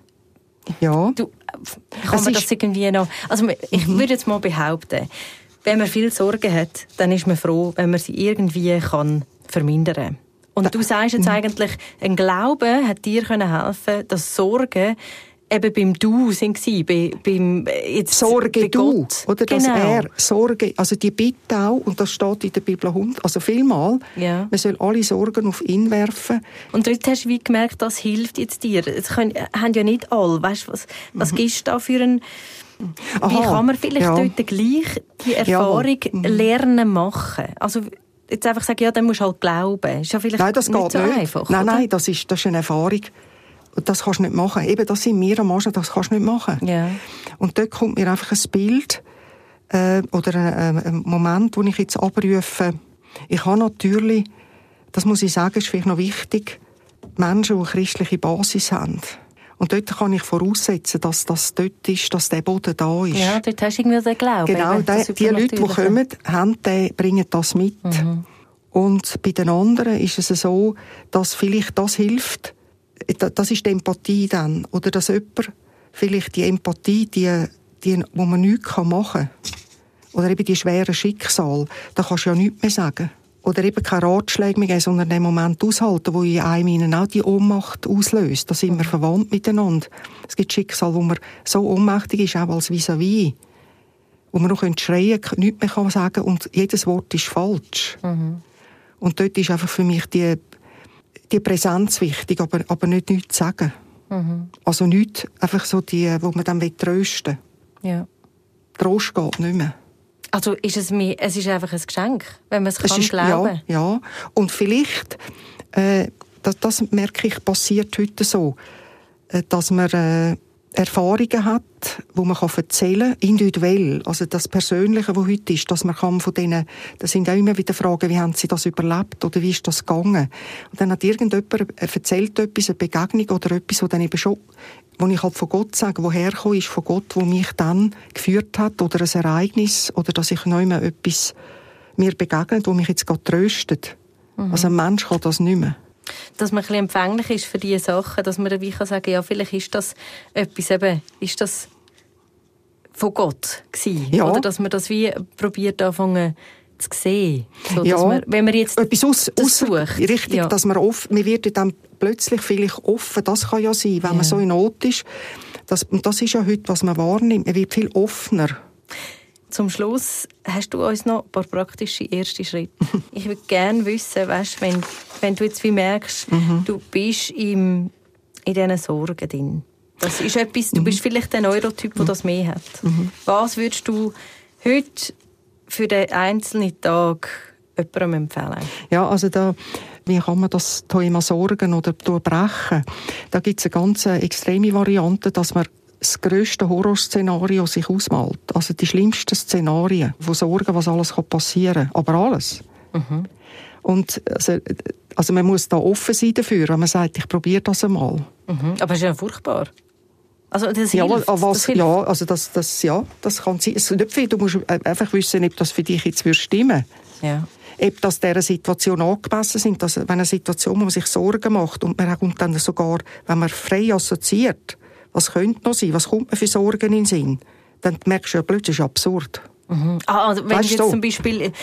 Ja. Du, kann man das irgendwie noch... Also ich mhm. würde jetzt mal behaupten, wenn man viel Sorgen hat, dann ist man froh, wenn man sie irgendwie kann vermindern kann. Und da, du sagst jetzt mhm. eigentlich, ein Glaube hat dir können helfen, dass Sorgen eben beim Du sind sie, bei, beim jetzt Sorge bei du, Gott. oder dass genau. er Sorge, also die Bitte auch, und das steht in der Bibel also vielmal, ja. man soll alle Sorgen auf ihn werfen. Und dort hast du wie gemerkt, das hilft jetzt dir. Das können, haben ja nicht alle. Weißt, was, was mhm. gibst du da für ein... Aha, wie kann man vielleicht ja. dort gleich die Erfahrung ja. mhm. lernen machen? Also jetzt einfach sagen, ja, dann musst du halt glauben. Ist ja vielleicht nein, das nicht geht so nicht. einfach. Nein, oder? nein, das ist, das ist eine Erfahrung. Das kannst du nicht machen. Eben, das sind wir am Arsch, das kannst du nicht machen. Ja. Und dort kommt mir einfach ein Bild äh, oder ein, ein Moment, wo ich jetzt abrufe. Ich habe natürlich, das muss ich sagen, ist vielleicht noch wichtig, Menschen, die eine christliche Basis haben. Und dort kann ich voraussetzen, dass das dort ist, dass der Boden da ist. Ja, dort hast du irgendwie den Glauben. Genau, der, die Leute, die kommen, haben, die bringen das mit. Mhm. Und bei den anderen ist es so, dass vielleicht das hilft, das ist die Empathie dann. Oder dass jemand vielleicht die Empathie, die, die, wo man nichts machen kann, oder eben die schweren Schicksale, da kannst du ja nichts mehr sagen. Oder eben keine Ratschläge mehr geben, sondern den Moment aushalten, wo in einem auch die Ohnmacht auslöst. Da sind wir verwandt miteinander. Es gibt Schicksale, wo man so ohnmächtig ist, auch als vis-à-vis, wo man noch schreien kann, nichts mehr kann sagen und jedes Wort ist falsch. Mhm. Und dort ist einfach für mich die die Präsenz wichtig, aber, aber nicht nichts sagen. Mhm. Also nicht einfach so die, wo man dann trösten will. Ja. Trost geht nicht mehr. Also ist es, mehr, es ist einfach ein Geschenk, wenn man es, es kann ist, glauben. Ja, ja. Und vielleicht, äh, das, das merke ich, passiert heute so, äh, dass man äh, Erfahrungen hat, die man kann erzählen kann, individuell. Also das Persönliche, das heute ist, dass man kann von denen, das sind auch immer wieder Fragen, wie haben sie das überlebt oder wie ist das gegangen? Und dann hat irgendjemand erzählt etwas, eine Begegnung oder etwas, wo dann eben schon, wo ich halt von Gott sage, woher gekommen ist, von Gott, wo mich dann geführt hat oder ein Ereignis oder dass ich neu mal etwas mir begegnet, wo mich jetzt gerade tröstet. Mhm. Also ein Mensch kann das nicht mehr. Dass man ein bisschen empfänglich ist für diese Sachen, dass man dann wie kann sagen, ja, vielleicht ist das etwas eben, ist das von Gott gewesen? Ja. Oder dass man das wie probiert anfangen zu sehen. So, ja. dass man, wenn man jetzt etwas aus, das sucht. Richtig, ja. dass man offen, man wird dann plötzlich vielleicht offen, das kann ja sein, wenn ja. man so in Not ist. Das, und das ist ja heute, was man wahrnimmt, man wird viel offener. Zum Schluss hast du uns noch ein paar praktische erste Schritte. Ich würde gerne wissen, weißt, wenn, wenn du jetzt wie merkst, mhm. du bist im, in diesen Sorgen drin. Das ist etwas, du bist vielleicht der Neurotyp, der das mehr hat. Mhm. Was würdest du heute für den einzelnen Tag jemandem empfehlen? Ja, also da, wie kann man das Thema Sorgen oder durchbrechen? Da gibt es eine ganz extreme Variante, dass man das grösste Horrorszenario sich ausmalt. Also die schlimmsten Szenarien von Sorgen, was alles passieren kann. Aber alles. Mhm. Und also, also man muss da offen sein dafür, wenn man sagt, ich probiere das einmal. Mhm. Aber es ist ja furchtbar. Also das ja, hilft. Was, das hilft. Ja, also das, das, ja, das kann sein. Es ist nicht viel. Du musst einfach wissen, ob das für dich jetzt stimmen würde. Ja. Ob das dieser Situation angemessen sind. Dass, wenn eine Situation, wo man sich Sorgen macht und man kommt dann sogar, wenn man frei assoziiert, was könnte noch sein? Was kommt mir für Sorgen in den Sinn? Dann merkst du ja plötzlich, das ist absurd. Mhm. Ah, also wenn weißt du jetzt du? zum Beispiel... Äh,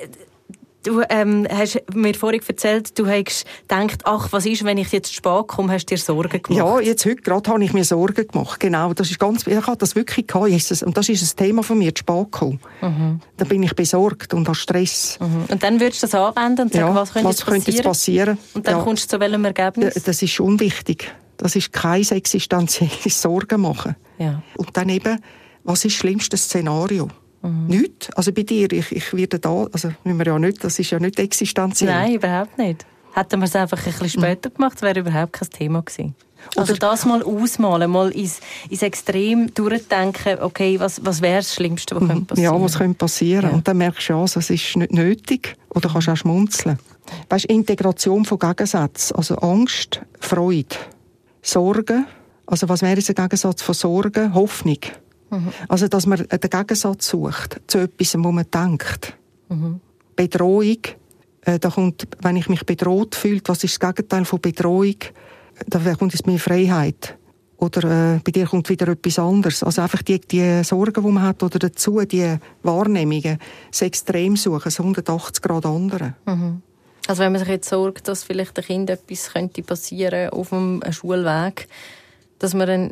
du ähm, hast mir vorhin erzählt, du hast gedacht, ach, was ist, wenn ich jetzt spät komme, hast du dir Sorgen gemacht? Ja, jetzt heute gerade habe ich mir Sorgen gemacht. Genau, das ist ganz... Ich hatte das wirklich gehabt. Jesus. Und das ist ein Thema von mir, zu spät kommen. Mhm. Dann bin ich besorgt und habe Stress. Mhm. Und dann würdest du das anwenden und sagen, ja, was könnte, was jetzt, könnte passieren? jetzt passieren? Und dann ja. kommst du zu welchem Ergebnis? Das ist unwichtig. Das ist kein existenzielles Sorgen machen. Ja. Und dann eben, was ist das schlimmste Szenario? Mhm. Nichts. Also bei dir, ich, ich werde da, also müssen wir ja nicht, das ist ja nicht existenziell. Nein, überhaupt nicht. Hätten wir es einfach ein bisschen später gemacht, wäre überhaupt kein Thema gewesen. Also das mal ausmalen, mal ins, ins Extrem durchdenken, okay, was, was wäre das Schlimmste, was könnte passieren? Ja, was könnte passieren? Ja. Und dann merkst du ja, also, es ist nicht nötig. Oder kannst auch schmunzeln. Weißt, Integration von Gegensätzen, also Angst, Freude, Sorge. Also was wäre ein Gegensatz von Sorge? Hoffnung. Mhm. Also dass man den Gegensatz sucht zu etwas, wo man denkt. Mhm. Bedrohung, äh, da kommt, wenn ich mich bedroht fühle, was ist das Gegenteil von Bedrohung? Da kommt es mehr Freiheit. Oder äh, bei dir kommt wieder etwas anderes. Also einfach die, die Sorgen, die man hat, oder dazu die Wahrnehmungen, das Extrem suchen, das hundertachtzig Grad andere. Mhm. Also wenn man sich jetzt sorgt, dass vielleicht dem Kind etwas könnte passieren auf dem Schulweg, dass man dann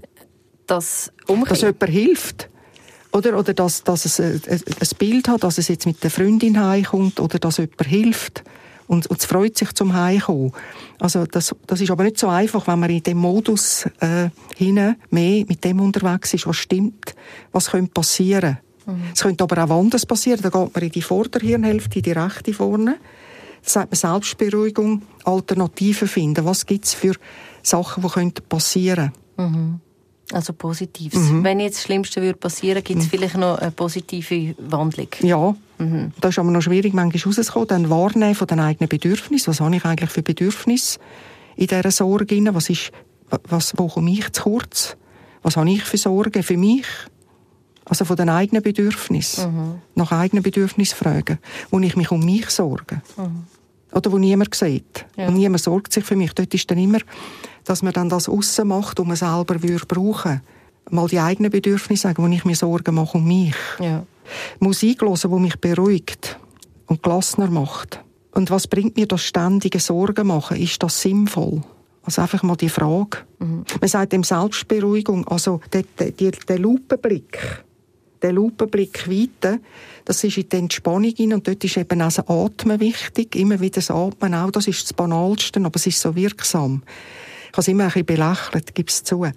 das umkehrt? Dass jemand hilft. Oder, oder dass, dass es ein, ein Bild hat, dass es jetzt mit der Freundin heimkommt, oder dass jemand hilft. Und, und es freut sich zum Heimkommen. Also das, das ist aber nicht so einfach, wenn man in dem Modus äh, hinein mehr mit dem unterwegs ist, was stimmt, was könnte passieren. Mhm. Es könnte aber auch anders passieren. Da geht man in die Vorderhirnhälfte, in die rechte vorne. Da sagt man Selbstberuhigung, Alternativen finden. Was gibt es für Sachen, die könnten passieren? Mhm. Also Positives. Mhm. Wenn jetzt das Schlimmste würde passieren, gibt es mhm. vielleicht noch eine positive Wandlung? Ja, mhm. das ist aber noch schwierig, manchmal rauszukommen. Dann wahrnehmen von den eigenen Bedürfnissen. Was habe ich eigentlich für Bedürfnisse in dieser Sorge? Was ist, was, wo komme ich zu kurz? Was habe ich für Sorgen für mich? Also von den eigenen Bedürfnissen. Mhm. Nach eigenen Bedürfnissen fragen. Wo ich mich um mich sorge. Mhm. Oder wo niemand sieht. Ja. Und niemand sorgt sich für mich. Dort ist dann immer, dass man dann das aussen macht, um man selber würde brauchen. Mal die eigenen Bedürfnisse sagen, wo ich mir Sorgen mache um mich. Ja. Musik hören, die mich beruhigt und gelassener macht. Und was bringt mir das ständige Sorgen machen? Ist das sinnvoll? Also einfach mal die Frage. Mhm. Man sagt dem Selbstberuhigung, also der, der, der Lupenblick, der Lupenblick weiter, das ist in die Entspannung hinein, und dort ist eben auch das Atmen wichtig, immer wieder das Atmen auch, das ist das Banalste, aber es ist so wirksam. Ich habe es immer ein bisschen belächelt, gebe es zu.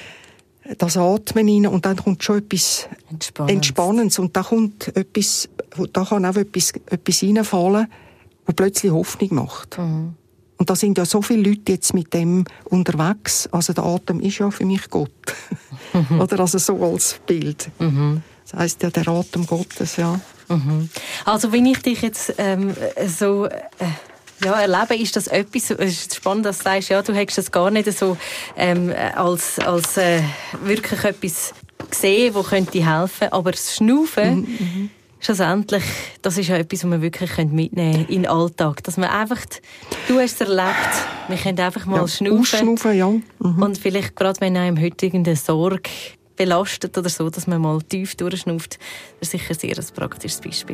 Das Atmen hinein, und dann kommt schon etwas Entspannendes, Entspannendes, und da kommt etwas, da kann auch etwas, etwas reinfallen, das plötzlich Hoffnung macht. Mhm. Und da sind ja so viele Leute jetzt mit dem unterwegs. Also der Atem ist ja für mich Gott. Mhm. Oder also so als Bild. Mhm. Das heisst ja der Atem Gottes, ja. Mhm. Also wenn ich dich jetzt ähm, so äh, ja, erlebe, ist das etwas, es ist spannend, dass du sagst, ja, du hättest das gar nicht so ähm, als, als äh, wirklich etwas gesehen, das könnte helfen. Aber das Schnaufen, mhm. schlussendlich, das ist ja etwas, was man wirklich mitnehmen kann in den Alltag. Dass man einfach, du hast es erlebt, wir können einfach mal ja, schnaufen. Ausschnaufen, ja. Mhm. Und vielleicht gerade, wenn einem heute irgendeine Sorge belastet oder so, dass man mal tief durchschnauft, das ist sicher sehr ein praktisches Beispiel.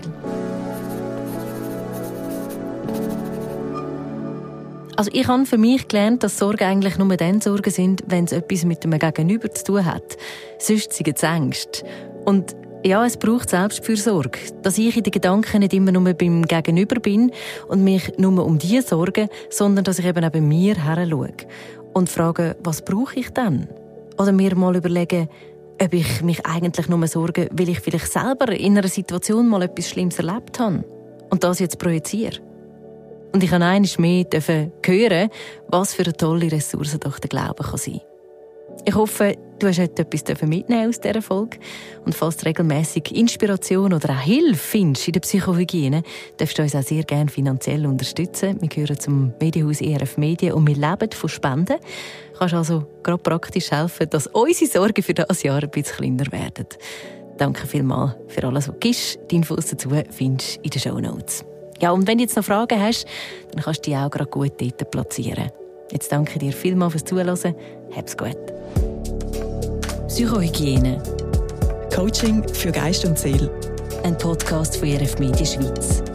Also ich habe für mich gelernt, dass Sorgen eigentlich nur dann Sorgen sind, wenn es etwas mit dem Gegenüber zu tun hat. Sonst sind es Ängste. Und ja, es braucht Selbstfürsorge, dass ich in den Gedanken nicht immer nur beim Gegenüber bin und mich nur um die sorge, sondern dass ich eben auch bei mir heranschaue und frage, was brauche ich denn? Oder mir mal überlegen, ob ich mich eigentlich nur sorge, weil ich vielleicht selber in einer Situation mal etwas Schlimmes erlebt habe und das jetzt projiziere. Und ich habe einmal mehr hören, was für eine tolle Ressource doch der Glaube kann sein. Ich hoffe, du hast heute etwas mitnehmen aus dieser Folge. Und falls du regelmässig Inspiration oder auch Hilfe findest in der Psychohygiene, darfst du uns auch sehr gerne finanziell unterstützen. Wir gehören zum Medienhaus E R F Medien und wir leben von Spenden. Du kannst also gerade praktisch helfen, dass unsere Sorgen für dieses Jahr ein bisschen kleiner werden. Danke vielmals für alles, was du gibst. Die Infos dazu findest du in den Shownotes. Ja, und wenn du jetzt noch Fragen hast, dann kannst du die auch gerade gut dort platzieren. Jetzt danke dir vielmals fürs Zuhören. Hab's gut. Psychohygiene. Coaching für Geist und Seele. Ein Podcast von E R F Medien Schweiz.